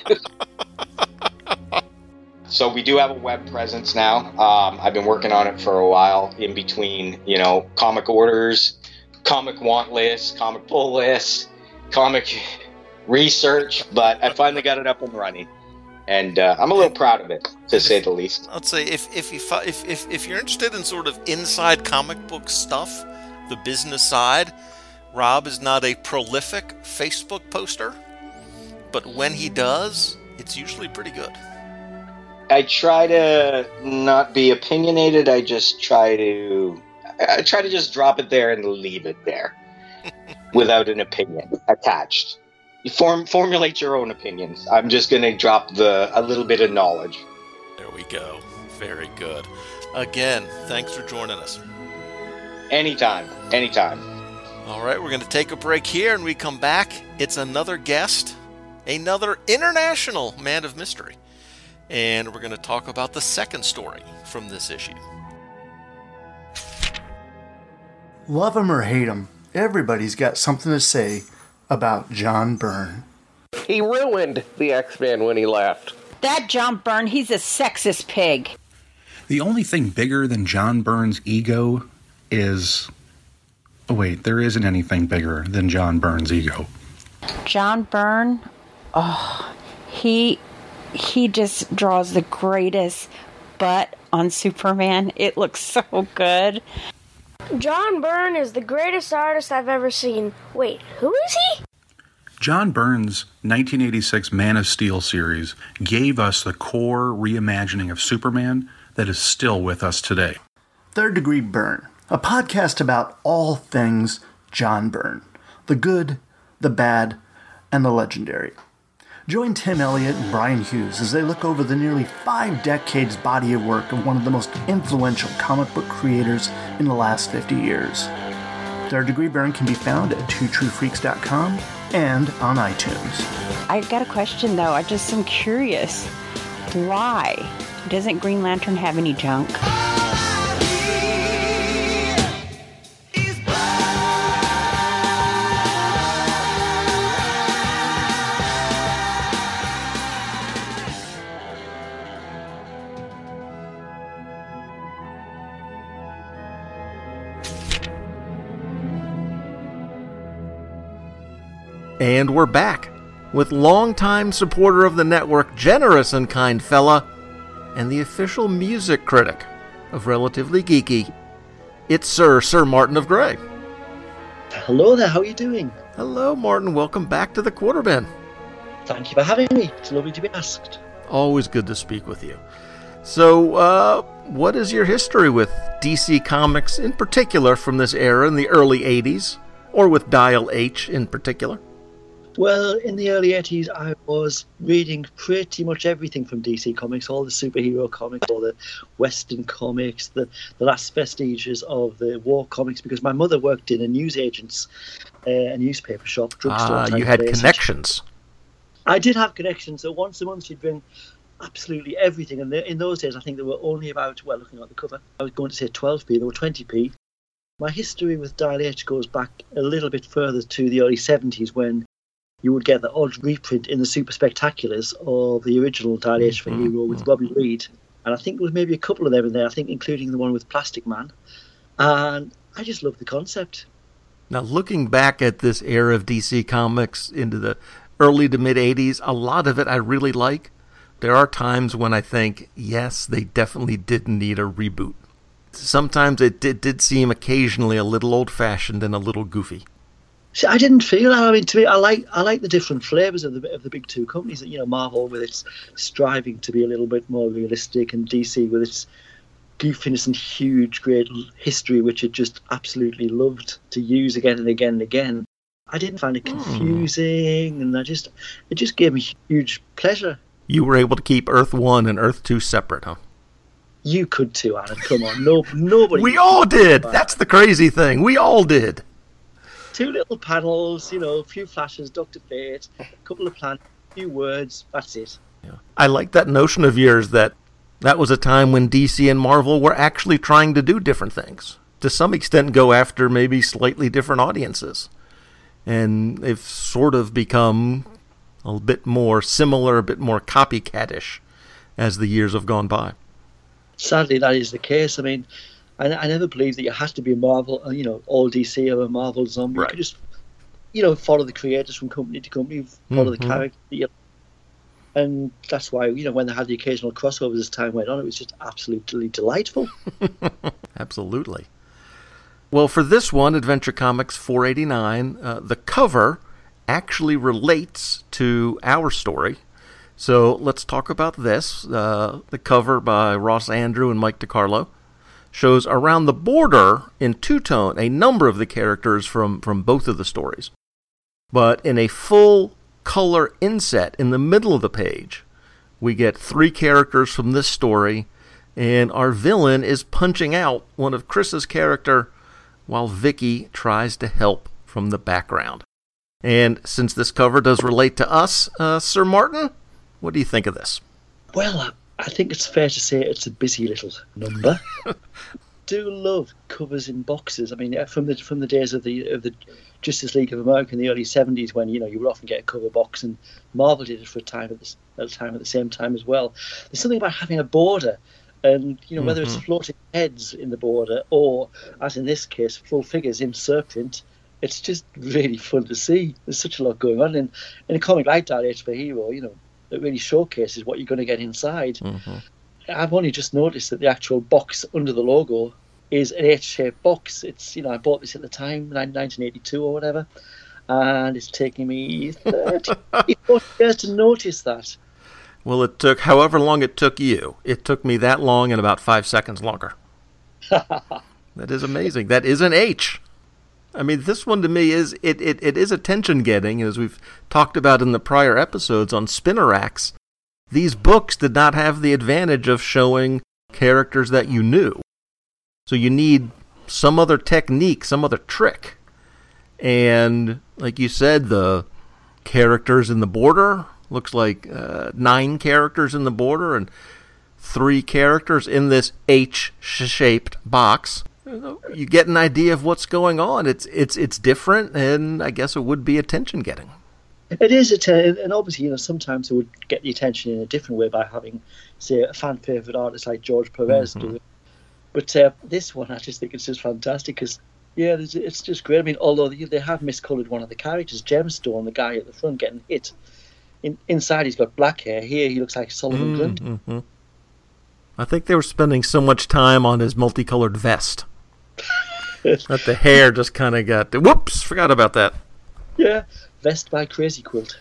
So we do have a web presence now. Um, I've been working on it for a while in between, you know, comic orders, comic want lists, comic pull lists, comic research, but I finally got it up and running. And uh, I'm a little proud of it, to say the least. I'd say if if, you, fi- if if if you're interested in sort of inside comic book stuff, the business side, Rob is not a prolific Facebook poster, but when he does, it's usually pretty good. I try to not be opinionated. I just try to, I try to just drop it there and leave it there, without an opinion attached. You form formulate your own opinions. I'm just going to drop the a little bit of knowledge. There we go. Very good. Again, thanks for joining us. Anytime, anytime. All right, we're going to take a break here, and we come back. It's another guest, another international man of mystery. And we're going to talk about the second story from this issue. Love him or hate him, everybody's got something to say about John Byrne. He ruined the X-Men when he left. That John Byrne, he's a sexist pig. The only thing bigger than John Byrne's ego is... Oh, wait, there isn't anything bigger than John Byrne's ego. John Byrne, oh, he... He just draws the greatest butt on Superman. It looks so good. John Byrne is the greatest artist I've ever seen. Wait, who is he? John Byrne's nineteen eighty-six Man of Steel series gave us the core reimagining of Superman that is still with us today. Third Degree Byrne, a podcast about all things John Byrne. The good, the bad, and the legendary. Join Tim Elliott and Brian Hughes as they look over the nearly five decades body of work of one of the most influential comic book creators in the last fifty years. Third Degree Byrne can be found at two true freaks dot com and on iTunes. I got a question, though. I just am curious. Why doesn't Green Lantern have any junk? And we're back with longtime supporter of the network, generous and kind fella, and the official music critic of Relatively Geeky. It's Sir, Sir Martin of Grey. Hello there, how are you doing? Hello, Martin. Welcome back to the Quarterbin. Thank you for having me. It's lovely to be asked. Always good to speak with you. So, uh, what is your history with D C Comics in particular from this era in the early eighties, or with Dial H in particular? Well, in the early eighties, I was reading pretty much everything from D C Comics, all the superhero comics, all the Western comics, the, the last vestiges of the war comics, because my mother worked in a newsagent's, uh, a newspaper shop, drugstore. Ah, you had place. connections. I did have connections, so once a month she'd bring absolutely everything, and in those days I think there were only about, well, looking at the cover, I was going to say twelve p, there were twenty p. My history with Dial H goes back a little bit further to the early seventies, when you would get the odd reprint in the Super Spectaculars of the original Dial H for Hero with Robbie Reed. And I think there was maybe a couple of them in there, I think including the one with Plastic Man. And I just love the concept. Now, looking back at this era of D C Comics into the early to mid-eighties, a lot of it I really like. There are times when I think, yes, they definitely did need a reboot. Sometimes it did, did seem occasionally a little old-fashioned and a little goofy. See, I didn't feel that. I mean, to me, I like I like the different flavors of the of the big two companies. You know, Marvel with its striving to be a little bit more realistic, and D C with its goofiness and huge, great history, which it just absolutely loved to use again and again and again. I didn't find it confusing, mm. and I just it just gave me huge pleasure. You were able to keep Earth one and Earth two separate, huh? You could too, Alan. Come on. No, nobody. We all did. That's the crazy thing. We all did. Two little panels, you know, a few flashes, Doctor Fate, a couple of plans, a few words. That's it. Yeah. I like that notion of yours that that was a time when D C and Marvel were actually trying to do different things. To some extent, go after maybe slightly different audiences. And they've sort of become a bit more similar, a bit more copycatish as the years have gone by. Sadly, that is the case. I mean, I, I never believed that you had to be a Marvel, you know, all D C or a Marvel zombie. Right. You could just, you know, follow the creators from company to company, follow Mm-hmm. the character. And that's why, you know, when they had the occasional crossovers as time went on, it was just absolutely delightful. Absolutely. Well, for this one, Adventure Comics four eighty-nine, uh, the cover actually relates to our story. So let's talk about this. Uh, the cover by Ross Andru and Mike DiCarlo shows around the border in two-tone a number of the characters from, from both of the stories. But in a full color inset in the middle of the page, we get three characters from this story, and our villain is punching out one of Chris's character while Vicky tries to help from the background. And since this cover does relate to us, uh, Sir Martin, what do you think of this? Well, I think it's fair to say it's a busy little number. Do love covers in boxes. I mean, from the from the days of the of the Justice League of America in the early seventies, when you know you would often get a cover box, and Marvel did it for a time at the, at a time at the same time as well. There's something about having a border, and you know whether Mm-hmm. it's floating heads in the border or, as in this case, full figures in surprint. It's just really fun to see. There's such a lot going on, and in a comic like Dark Age for Hero, you know, it really showcases what you're going to get inside. Mm-hmm. I've only just noticed that the actual box under the logo is an H-shaped box. It's, you know, I bought this at the time, nineteen eighty-two or whatever, and it's taking me thirty, forty years to notice that. Well, it took however long it took you. It took me that long and about five seconds longer. That is amazing. That is an H. I mean, this one to me is, it, it, it is attention-getting, as we've talked about in the prior episodes on Spinnerax. These books did not have the advantage of showing characters that you knew. So you need some other technique, some other trick. And like you said, the characters in the border, looks like uh, nine characters in the border and three characters in this H-shaped box. You get an idea of what's going on. It's it's it's different, and I guess it would be attention-getting. It is, a t- and obviously, you know, sometimes it would get the attention in a different way by having, say, a fan favorite artist like George Perez Mm-hmm. do it. But uh, this one, I just think it's just fantastic because, yeah, it's just great. I mean, although they have miscoloured one of the characters, Gemstone, the guy at the front getting hit. In, inside, he's got black hair. Here, he looks like Solomon Grunt. Mm-hmm. I think they were spending so much time on his multicolored vest that the hair just kind of got... Whoops! Forgot about that. Yeah, vest by Crazy Quilt.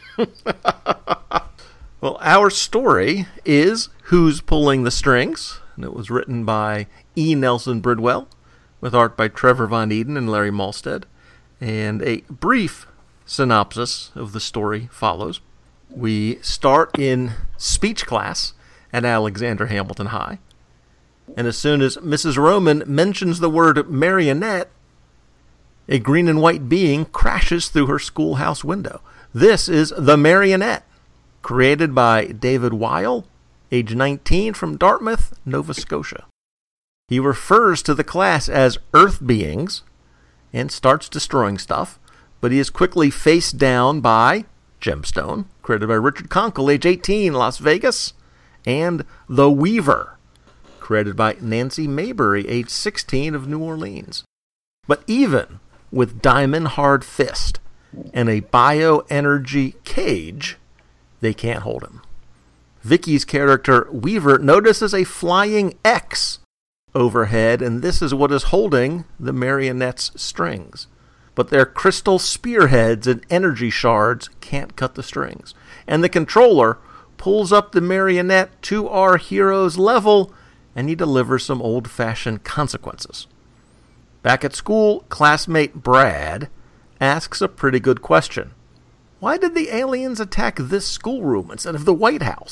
Well, our story is Who's Pulling the Strings? And it was written by E. Nelson Bridwell, with art by Trevor Von Eden and Larry Malstead. And a brief synopsis of the story follows. We start in speech class at Alexander Hamilton High. And as soon as Missus Roman mentions the word marionette, a green and white being crashes through her schoolhouse window. This is The Marionette, created by David Weil, age nineteen, from Dartmouth, Nova Scotia. He refers to the class as Earth beings and starts destroying stuff, but he is quickly faced down by Gemstone, created by Richard Conkle, age eighteen, Las Vegas, and The Weaver, created by Nancy Maybury, age sixteen, of New Orleans. But even with Diamond Hard Fist and a bioenergy cage, they can't hold him. Vicky's character, Weaver, notices a flying X overhead, and this is what is holding the marionette's strings. But their crystal spearheads and energy shards can't cut the strings. And the controller pulls up the marionette to our hero's level, and he delivers some old-fashioned consequences. Back at school, classmate Brad asks a pretty good question. Why did the aliens attack this schoolroom instead of the White House?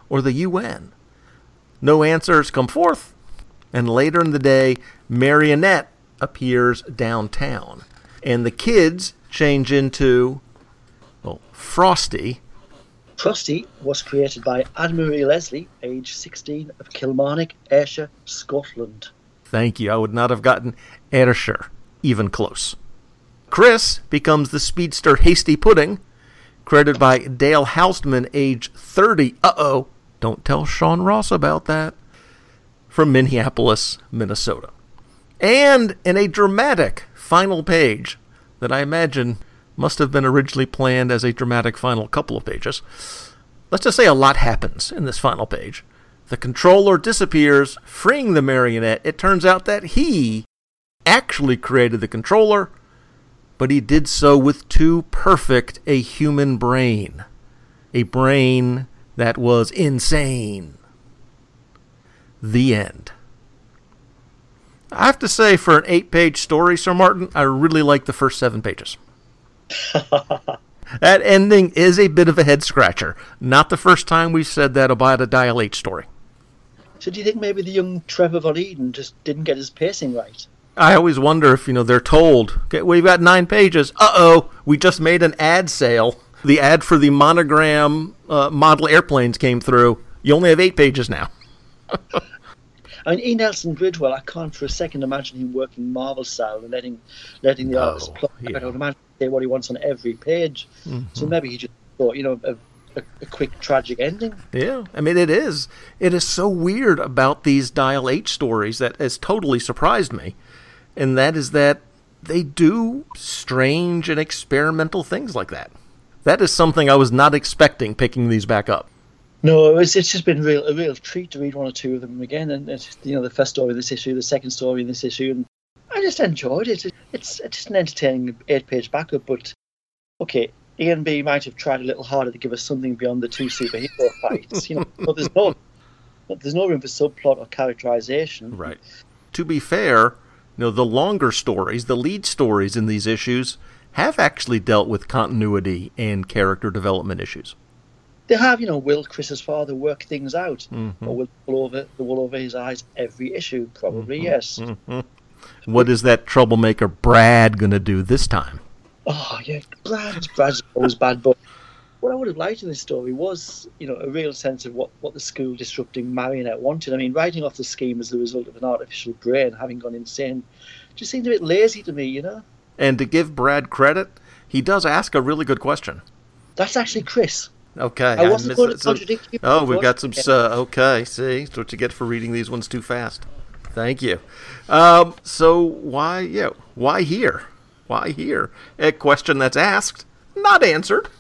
or the U N? No answers come forth, and later in the day, Marionette appears downtown, and the kids change into, well, Frosty. Frosty was created by Anne-Marie Leslie, age sixteen, of Kilmarnock, Ayrshire, Scotland. Thank you. I would not have gotten Ayrshire even close. Chris becomes the speedster Hasty Pudding, created by Dale Houstman, age thirty. Uh-oh. Don't tell Sean Ross about that. From Minneapolis, Minnesota. And in a dramatic final page that I imagine must have been originally planned as a dramatic final couple of pages. Let's just say a lot happens in this final page. The controller disappears, freeing the marionette. It turns out that he actually created the controller, but he did so with too perfect a human brain. A brain that was insane. The end. I have to say, for an eight-page story, Sir Martin, I really like the first seven pages. That ending is a bit of a head-scratcher. Not the first time we've said that about a Dial H story. So do you think maybe the young Trevor Von Eden just didn't get his pacing right? I always wonder if, you know, they're told, okay, we've got nine pages. Uh-oh, we just made an ad sale. The ad for the monogram uh, model airplanes came through. You only have eight pages now. I mean, E. Nelson Bridwell, I can't for a second imagine him working Marvel style and letting letting the No, artist plot. yeah. I don't imagine say what he wants on every page. Mhm. So maybe he just thought, you know, a, a, a quick tragic ending. Yeah, I mean, it is. It is so weird about these Dial H stories that has totally surprised me. And that is that they do strange and experimental things like that. That is something I was not expecting picking these back up. No, it's it's just been real a real treat to read one or two of them again. And it's, you know, the first story in this issue, the second story in this issue, and I just enjoyed it. It's it's just an entertaining eight-page backup. But okay, E and B might have tried a little harder to give us something beyond the two superhero fights. You know, but there's no there's no room for subplot or characterization. Right. To be fair, you know, the longer stories, the lead stories in these issues, have actually dealt with continuity and character development issues. They have, you know, will Chris's father work things out? Mhm. Or will the wool over, the wool over his eyes every issue? Probably, Mhm. yes. Mhm. What is that troublemaker Brad going to do this time? Oh, yeah, Brad, Brad's always bad, but what I would have liked in this story was, you know, a real sense of what, what the school disrupting marionette wanted. I mean, writing off the scheme as the result of an artificial brain having gone insane just seemed a bit lazy to me, you know? And to give Brad credit, he does ask a really good question. That's actually Chris. Okay. I wasn't missed going it. to So- contradict you. Oh, we've got some... Uh, okay, see? That's what you get for reading these ones too fast. Thank you. Um, so why, yeah, why here? Why here? A question that's asked, not answered.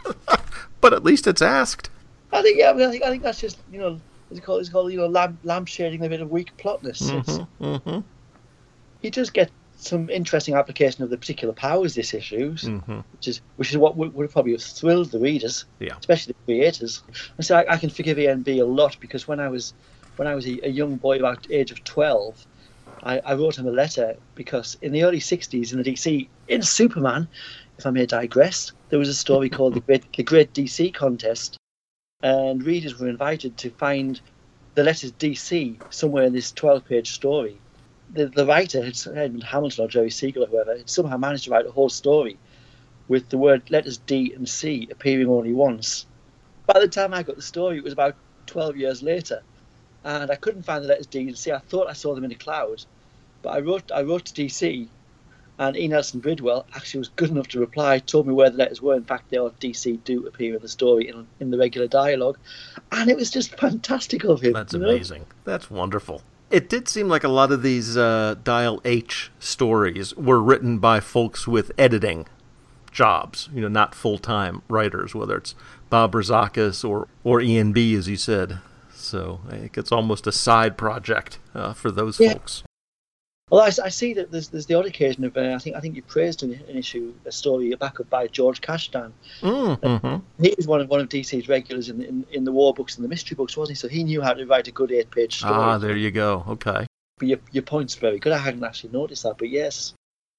But at least it's asked. I think, yeah, I, mean, I think I think that's just, you know, it's called, it's called you know, lamp, lampshading a bit of weak plotness. It's, Mm-hmm, mm-hmm, you just get some interesting application of the particular powers this issue, mm-hmm. which is which is what would, would probably have thrilled the readers, Yeah. especially the creators. And so I, I can forgive E N B a lot because when I was when I was a, a young boy about the age of twelve, I, I wrote him a letter because in the early sixties in the D C, in Superman, if I may digress, there was a story called the Great the Great D C Contest, and readers were invited to find the letters D C somewhere in this twelve-page story. The, the writer, had Edmund Hamilton or Jerry Siegel or whoever, had somehow managed to write a whole story with the word letters D and C appearing only once. By the time I got the story, it was about twelve years later, and I couldn't find the letters D and C. I thought I saw them in a cloud, but I wrote I wrote to D C, and E. Nelson Bridwell actually was good enough to reply, told me where the letters were. In fact, they are D C do appear in the story in, in the regular dialogue, and it was just fantastic of him. That's you know? amazing. That's wonderful. It did seem like a lot of these uh, Dial H stories were written by folks with editing jobs, you know, not full-time writers, whether it's Bob Rozakis or, or E N B, as you said. So I think it's almost a side project uh, for those Yeah. folks. Well, I, I see that there's there's the odd occasion of uh, I think I think you praised an, an issue, a story, a backup by George Kashdan. Mm-hmm. He was one of one of D C's regulars in, in in the war books and the mystery books, wasn't he? So he knew how to write a good eight-page story. Ah, there you go. Okay. But your your point's very good. I hadn't actually noticed that, but yes.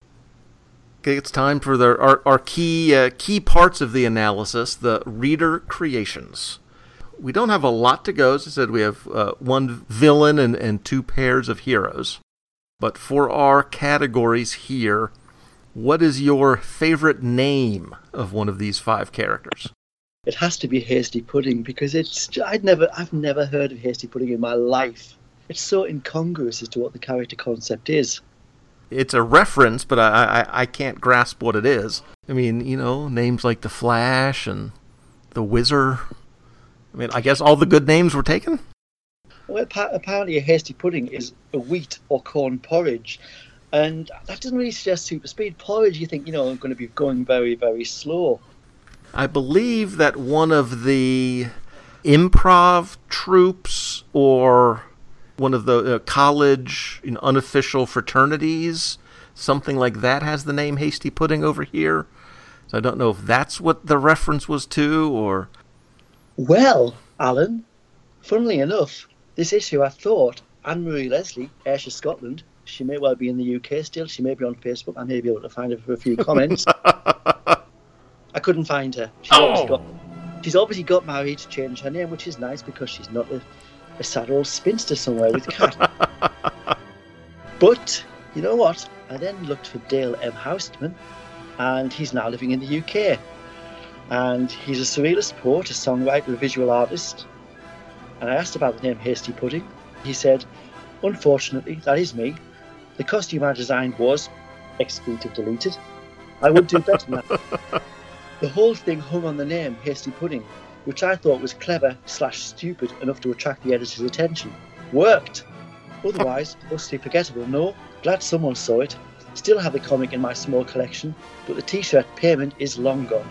Okay, it's time for the, our, our key uh, key parts of the analysis, the reader creations. we don't have a lot to go. As I said, we have uh, one villain and, and two pairs of heroes. But for our categories here, what is your favorite name of one of these five characters? It has to be Hasty Pudding, because it's I'd never I've never heard of Hasty Pudding in my life. It's so incongruous as to what the character concept is. It's a reference, but I, I I can't grasp what it is. I mean, you know, names like the Flash and the Whizzer. I mean, I guess all the good names were taken? Well, apparently a Hasty Pudding is a wheat or corn porridge. And that doesn't really suggest super speed. Porridge, you think, you know, going to be going very, very slow. I believe that one of the improv troops or one of the uh, college you know, unofficial fraternities, something like that, has the name Hasty Pudding over here. So I don't know if that's what the reference was to, or... Well, Alan, funnily enough, this issue, I thought Anne-Marie Leslie, Ayrshire, Scotland, she may well be in the U K still. She may be on Facebook. I may be able to find her for a few comments. I couldn't find her. She's, oh. obviously got, she's obviously got married to change her name, which is nice because she's not a, a sad old spinster somewhere with Cat. But, you know what? I then looked for Dale M. Houstman, and he's now living in the U K. And he's a surrealist poet, a songwriter, a visual artist. And I asked about the name Hasty Pudding. He said, unfortunately, that is me. The costume I designed was expletive deleted. I would do better than that. The whole thing hung on the name Hasty Pudding, which I thought was clever slash stupid enough to attract the editor's attention. Worked. Otherwise, mostly forgettable. No, glad someone saw it. Still have the comic in my small collection, but the t-shirt payment is long gone.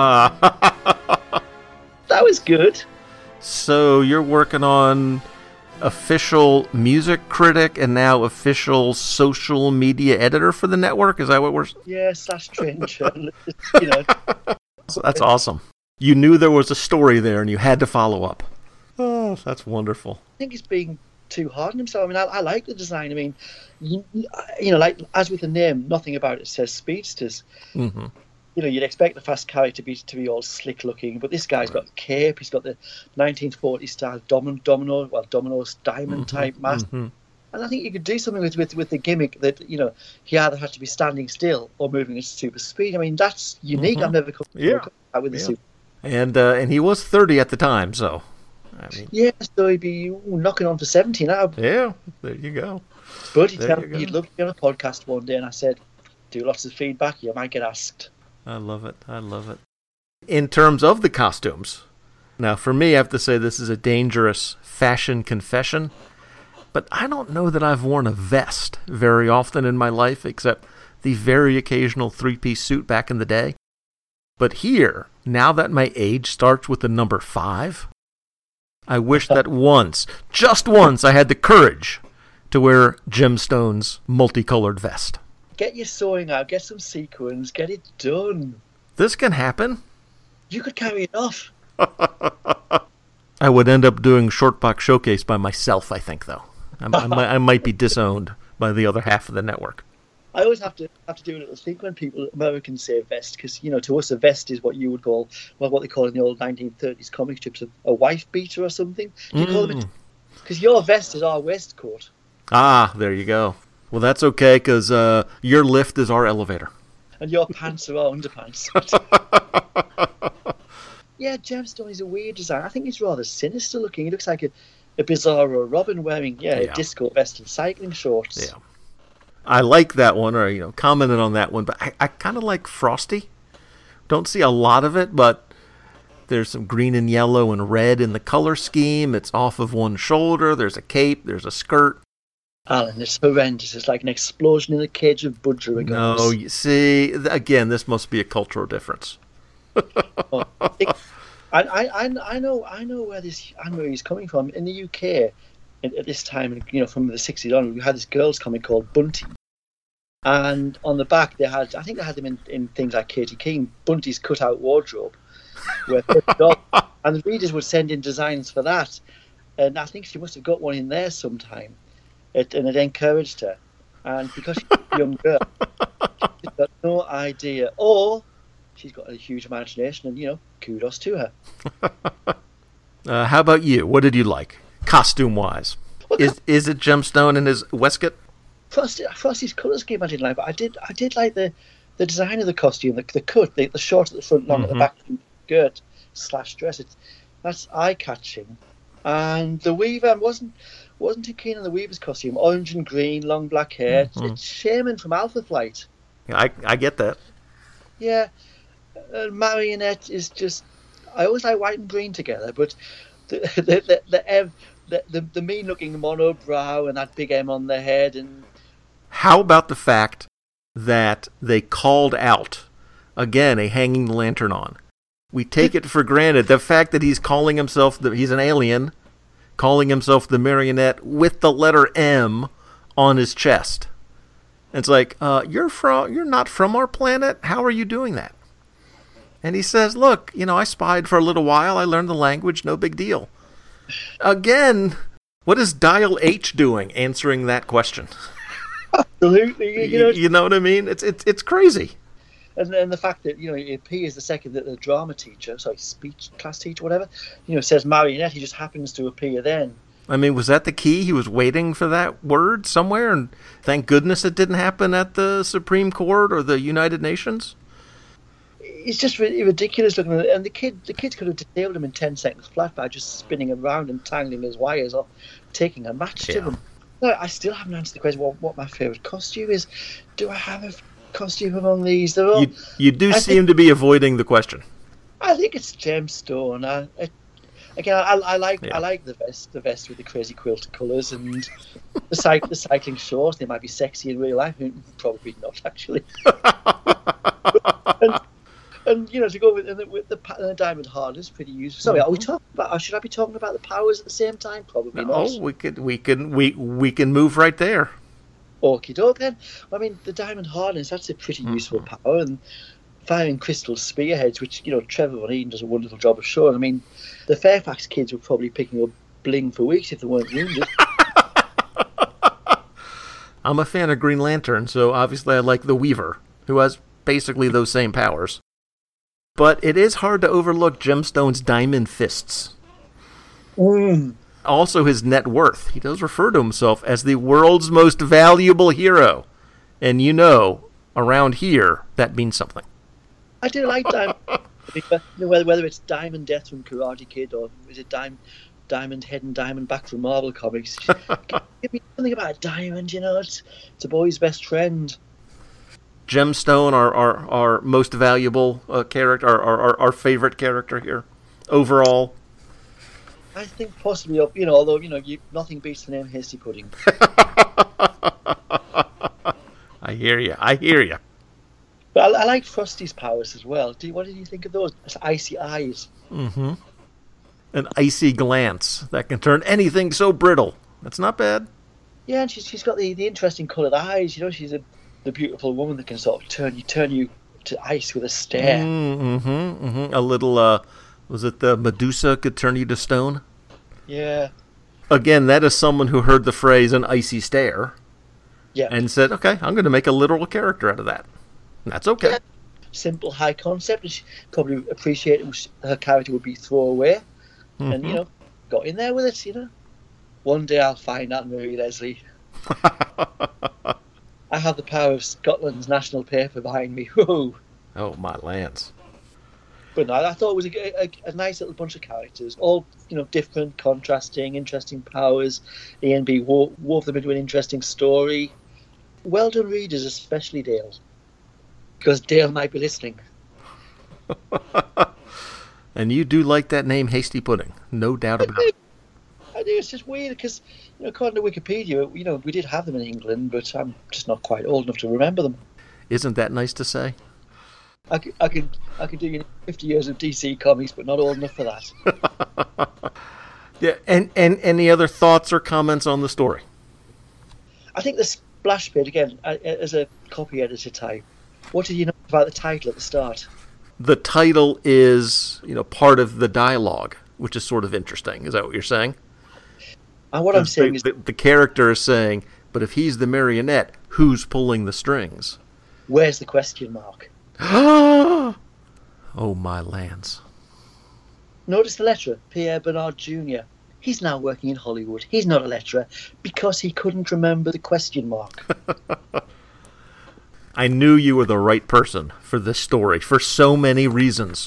Ah. That was good. So you're working on official music critic and now official social media editor for the network? Is that what we're... Yeah, slash trench. You know. So that's awesome. You knew there was a story there and you had to follow up. Oh, that's wonderful. I think he's being too hard on himself. I mean, I, I like the design. I mean, you, you know, like as with the name, nothing about it says speedsters. Mm-hmm. You know, you'd expect the fast character to be to be all slick looking, but this guy's got a cape. He's got the nineteen forties style domino, domino, well, Domino's diamond Mm-hmm. type mask. Mm-hmm. And I think you could do something with, with with the gimmick that, you know, he either had to be standing still or moving at super speed. I mean, that's unique. Mm-hmm. I've never come Yeah. out with the Yeah. super. And uh, and he was thirty at the time, so I mean, Yeah, so he'd be ooh, knocking on for seventy now. yeah, there you go. But he There told you me go. he'd love to be on a podcast one day, and I said, do lots of feedback, you might get asked. I love it. I love it. In terms of the costumes, now for me, I have to say this is a dangerous fashion confession, but I don't know that I've worn a vest very often in my life, except the very occasional three-piece suit back in the day. But here, now that my age starts with the number five, I wish that once, just once, I had the courage to wear Gemstone's multicolored vest. Get your sewing out, get some sequins, get it done. This can happen. You could carry it off. I would end up doing Short Box Showcase by myself, I think, though. I, I, might, I might be disowned by the other half of the network. I always have to have to do a little thing when people, Americans, say vest, because, you know, to us a vest is what you would call, well, what they call in the old nineteen thirties comic strips, a, a wife beater or something. Do you call them it? Because your vest is our waistcoat. Ah, there you go. Well, that's okay, because uh, your lift is our elevator. And your pants are our underpants. Yeah, Gemstone is a weird design. I think he's rather sinister looking. He looks like a, a Bizarro Robin wearing, yeah, Yeah. a disco vest and cycling shorts. Yeah. I like that one, or, you know, commented on that one, but I, I kind of like Frosty. Don't see a lot of it, but there's some green and yellow and red in the color scheme. It's off of one shoulder. There's a cape. There's a skirt. Alan, it's horrendous. It's like an explosion in a cage of budgerigars. No, you see, th- again, this must be a cultural difference. Oh, it, I, I, I know, I know where this Anne-Marie is coming from. In the U K, at, at this time, you know, from the sixties on, we had this girls' comic called Bunty, and on the back they had, I think they had them in, in things like Katie King, Bunty's cut-out wardrobe, where and the readers would send in designs for that, and I think she must have got one in there sometime, it, and it encouraged her, and because she's a young girl, she's got no idea, or she's got a huge imagination, and, you know, kudos to her. Uh, how about you? What did you like, costume-wise? Well, is is it Gemstone in his waistcoat? Frosty, Frosty's colour scheme I didn't like, but I did I did like the, the design of the costume, the, the cut, the, the short at the front, long mm-hmm. at the back, skirt slash dress. It's, that's eye-catching. And the Weaver wasn't wasn't too keen on the Weaver's costume. Orange and green, long black hair. Mm-hmm. It's Shaman from Alpha Flight. I I get that. Yeah. Uh, Marionette is just... I always like white and green together, but the the the, the, the, the, the, the mean-looking monobrow and that big M on the head. And how about the fact that they called out, again, a hanging lantern on? We take it for granted. The fact that he's calling himself, the, he's an alien, calling himself the Marionette with the letter M on his chest. It's like, uh, you're from, you're not from our planet? How are you doing that? And he says, look, you know, I spied for a little while. I learned the language. No big deal. Again, what is Dial H doing answering that question? Absolutely. You know, you know what I mean? It's it's it's crazy. And and the fact that, you know, he appears the second that the drama teacher, sorry, speech class teacher, whatever, you know, says Marionette, he just happens to appear then. I mean, was that the key? He was waiting for that word somewhere, and thank goodness it didn't happen at the Supreme Court or the United Nations. It's just ridiculous looking, and the kid, the kids could have detailed him in ten seconds flat by just spinning him around and tangling his wires or taking a match yeah. to them. No, I still haven't answered the question what, what my favourite costume is. Do I have a costume among these? They're all, you, you do I seem think, to be avoiding the question. I think it's Gemstone. I, I, again, I, I like yeah. I like the vest, the vest with the crazy quilted colours, and the cyc- the cycling shorts. They might be sexy in real life, probably not actually. and, And, you know, to go with, and the, with the, the diamond harness, pretty useful. Sorry, mm-hmm. are we talking about? Should I be talking about the powers at the same time? Probably no, not. Oh, we could, we can, we we can move right there. Okie doke then. I mean, the diamond harness, that's a pretty mm-hmm. useful power, and firing crystal spearheads, which, you know, Trevor Von Eden does a wonderful job of showing. I mean, the Fairfax kids were probably picking up bling for weeks if they weren't wounded. I'm a fan of Green Lantern, so obviously I like the Weaver, who has basically those same powers. But it is hard to overlook Gemstone's diamond fists. Mm. Also his net worth. He does refer to himself as the world's most valuable hero. And you know, around here, that means something. I do like Diamond. whether, whether it's Diamond Death from Karate Kid or is it Diamond, Diamond Head and Diamond Back from Marvel Comics. Give me something about a diamond, you know. It's, it's a boy's best friend. Gemstone, our, our, our most valuable uh, character, our, our, our favorite character here, overall. I think possibly, you know, although, you know, you, nothing beats the name Hasty Pudding. I hear you, I hear you. But I, I like Frosty's powers as well. Do you, what did you think of those? It's icy eyes. Mm-hmm. An icy glance that can turn anything so brittle. That's not bad. Yeah, and she's, she's got the, the interesting coloured eyes, you know, she's a the beautiful woman that can sort of turn you turn you to ice with a stare. Mm-hmm, mm-hmm. A little, uh, was it the Medusa could turn you to stone? Yeah. Again, that is someone who heard the phrase an icy stare. Yeah. And said, okay, I'm going to make a literal character out of that. And that's okay. Yeah. Simple, high concept. And she probably appreciated her character would be throwaway. Mm-hmm. And, you know, got in there with it, you know. One day I'll find out, Mary Leslie. I have the power of Scotland's national paper behind me. Whoa. Oh, my lands. But no, I thought it was a, a, a nice little bunch of characters, all, you know, different, contrasting, interesting powers. A and B wove, wove them into an interesting story. Well done, readers, especially Dale. Because Dale might be listening. And you do like that name, Hasty Pudding. No doubt about it. I do. It's just weird because, you know, according to Wikipedia, you know, we did have them in England, but I'm just not quite old enough to remember them. Isn't that nice to say? I could, I could, I could do you know, fifty years of D C comics, but not old enough for that. Yeah, and, and any other thoughts or comments on the story? I think the splash page, again, as a copy editor type, what did you know about the title at the start? The title is, you know, part of the dialogue, which is sort of interesting. Is that what you're saying? And what I'm saying the, is... The, the character is saying, but if he's the marionette, who's pulling the strings? Where's the question mark? Oh, my lands. Notice the letterer, Pierre Bernard Junior He's now working in Hollywood. He's not a letterer because he couldn't remember the question mark. I knew you were the right person for this story for so many reasons.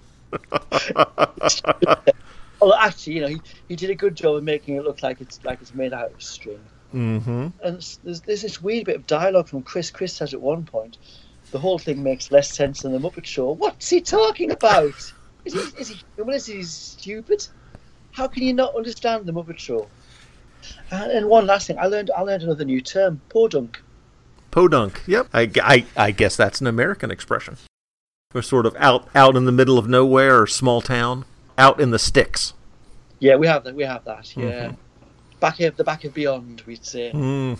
Well, actually, you know, he, he did a good job of making it look like it's like it's made out of string. Mm-hmm. And there's, there's this weird bit of dialogue from Chris. Chris says at one point, the whole thing makes less sense than the Muppet Show. What's he talking about? Is he, is he human? Is he stupid? How can you not understand the Muppet Show? And, and one last thing, I learned I learned another new term, podunk. Podunk, yep. I, I, I guess that's an American expression. We're sort of out, out in the middle of nowhere or small town. Out in the sticks. Yeah, we have that. We have that. Yeah, mm-hmm. Back of the back of beyond, we'd say. Mm.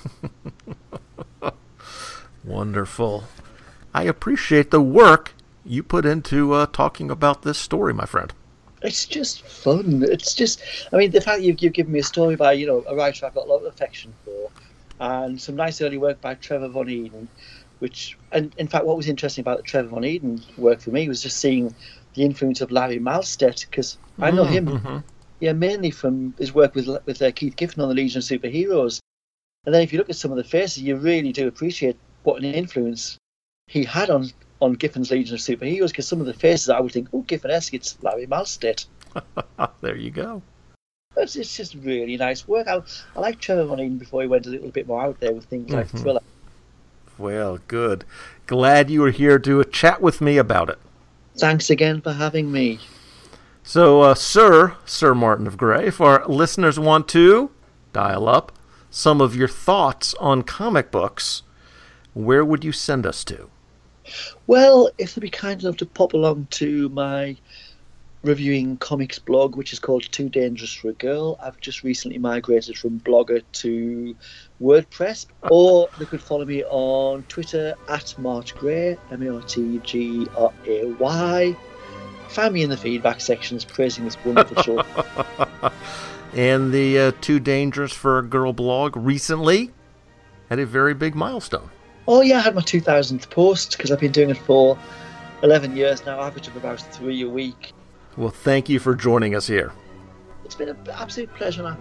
Wonderful. I appreciate the work you put into uh, talking about this story, my friend. It's just fun. It's just, I mean, the fact you've, you've given me a story by, you know, a writer I've got a lot of affection for, and some nice early work by Trevor Von Eden, which, and in fact, what was interesting about the Trevor Von Eden work for me was just seeing the influence of Larry Malstead, because I know him, mm-hmm. yeah, mainly from his work with with uh, Keith Giffen on the Legion of Superheroes. And then if you look at some of the faces, you really do appreciate what an influence he had on, on Giffen's Legion of Superheroes, because some of the faces I would think, oh, Giffen-esque, it's Larry Malstead. There you go. It's, it's just really nice work. I, I like Trevor Von Eden before he went a little bit more out there with things like mm-hmm. Thriller. Well, good. Glad you were here to chat with me about it. Thanks again for having me. So, uh, Sir, Sir Martin of Gray, if our listeners want to dial up some of your thoughts on comic books, where would you send us to? Well, if they'd be kind enough to pop along to my reviewing comics blog, which is called Too Dangerous for a Girl. I've just recently migrated from Blogger to WordPress. Or they could follow me on Twitter at March Gray, M A R T G R A Y. Find me in the feedback sections praising this wonderful show. And the uh, Too Dangerous for a Girl blog recently had a very big milestone. Oh yeah, I had my two thousandth post because I've been doing it for eleven years now, average of about three a week. Well, thank you for joining us here. It's been an absolute pleasure, man.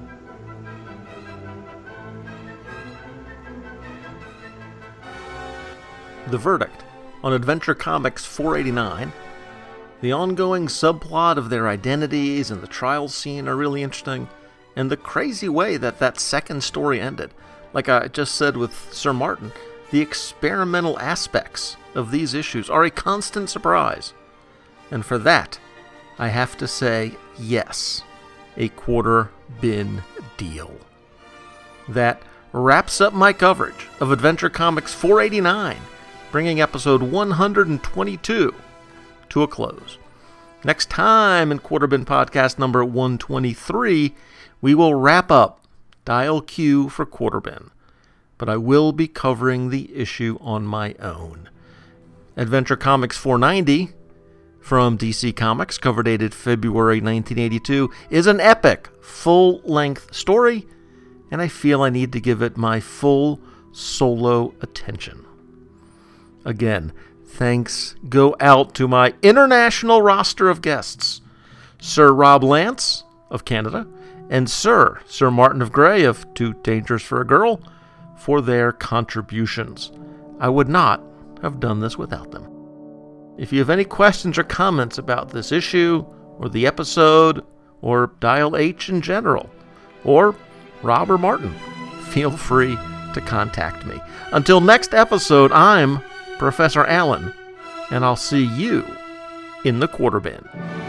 The verdict on Adventure Comics four eighty-nine, the ongoing subplot of their identities and the trial scene are really interesting, and the crazy way that that second story ended. Like I just said with Sir Martin, the experimental aspects of these issues are a constant surprise. And for that, I have to say, yes, a quarter bin deal. That wraps up my coverage of Adventure Comics four eighty-nine, bringing episode one hundred twenty-two to a close. Next time in Quarter Bin Podcast number one twenty-three, we will wrap up Dial Q for Quarter Bin, but I will be covering the issue on my own. Adventure Comics four ninety, from D C Comics, cover dated February nineteen eighty-two, is an epic, full-length story, and I feel I need to give it my full solo attention. Again, thanks go out to my international roster of guests, Sir Rob Lance of Canada, and Sir, Sir Martin of Gray of Too Dangerous for a Girl, for their contributions. I would not have done this without them. If you have any questions or comments about this issue, or the episode, or Dial H in general, or Rob or Martin, feel free to contact me. Until next episode, I'm Professor Allen, and I'll see you in the Quarter Bin.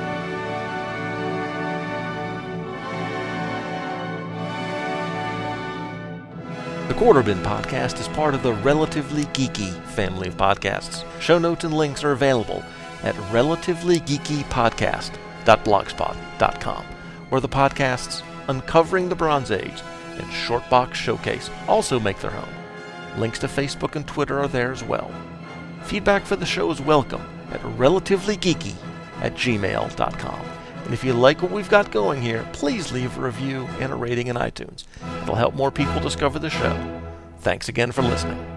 The Quarter Bin Podcast is part of the Relatively Geeky family of podcasts. Show notes and links are available at relatively geeky podcast dot blogspot dot com, where the podcasts Uncovering the Bronze Age and Shortbox Showcase also make their home. Links to Facebook and Twitter are there as well. Feedback for the show is welcome at relativelygeeky at gmail dot com. And if you like what we've got going here, please leave a review and a rating in iTunes. It'll help more people discover the show. Thanks again for listening.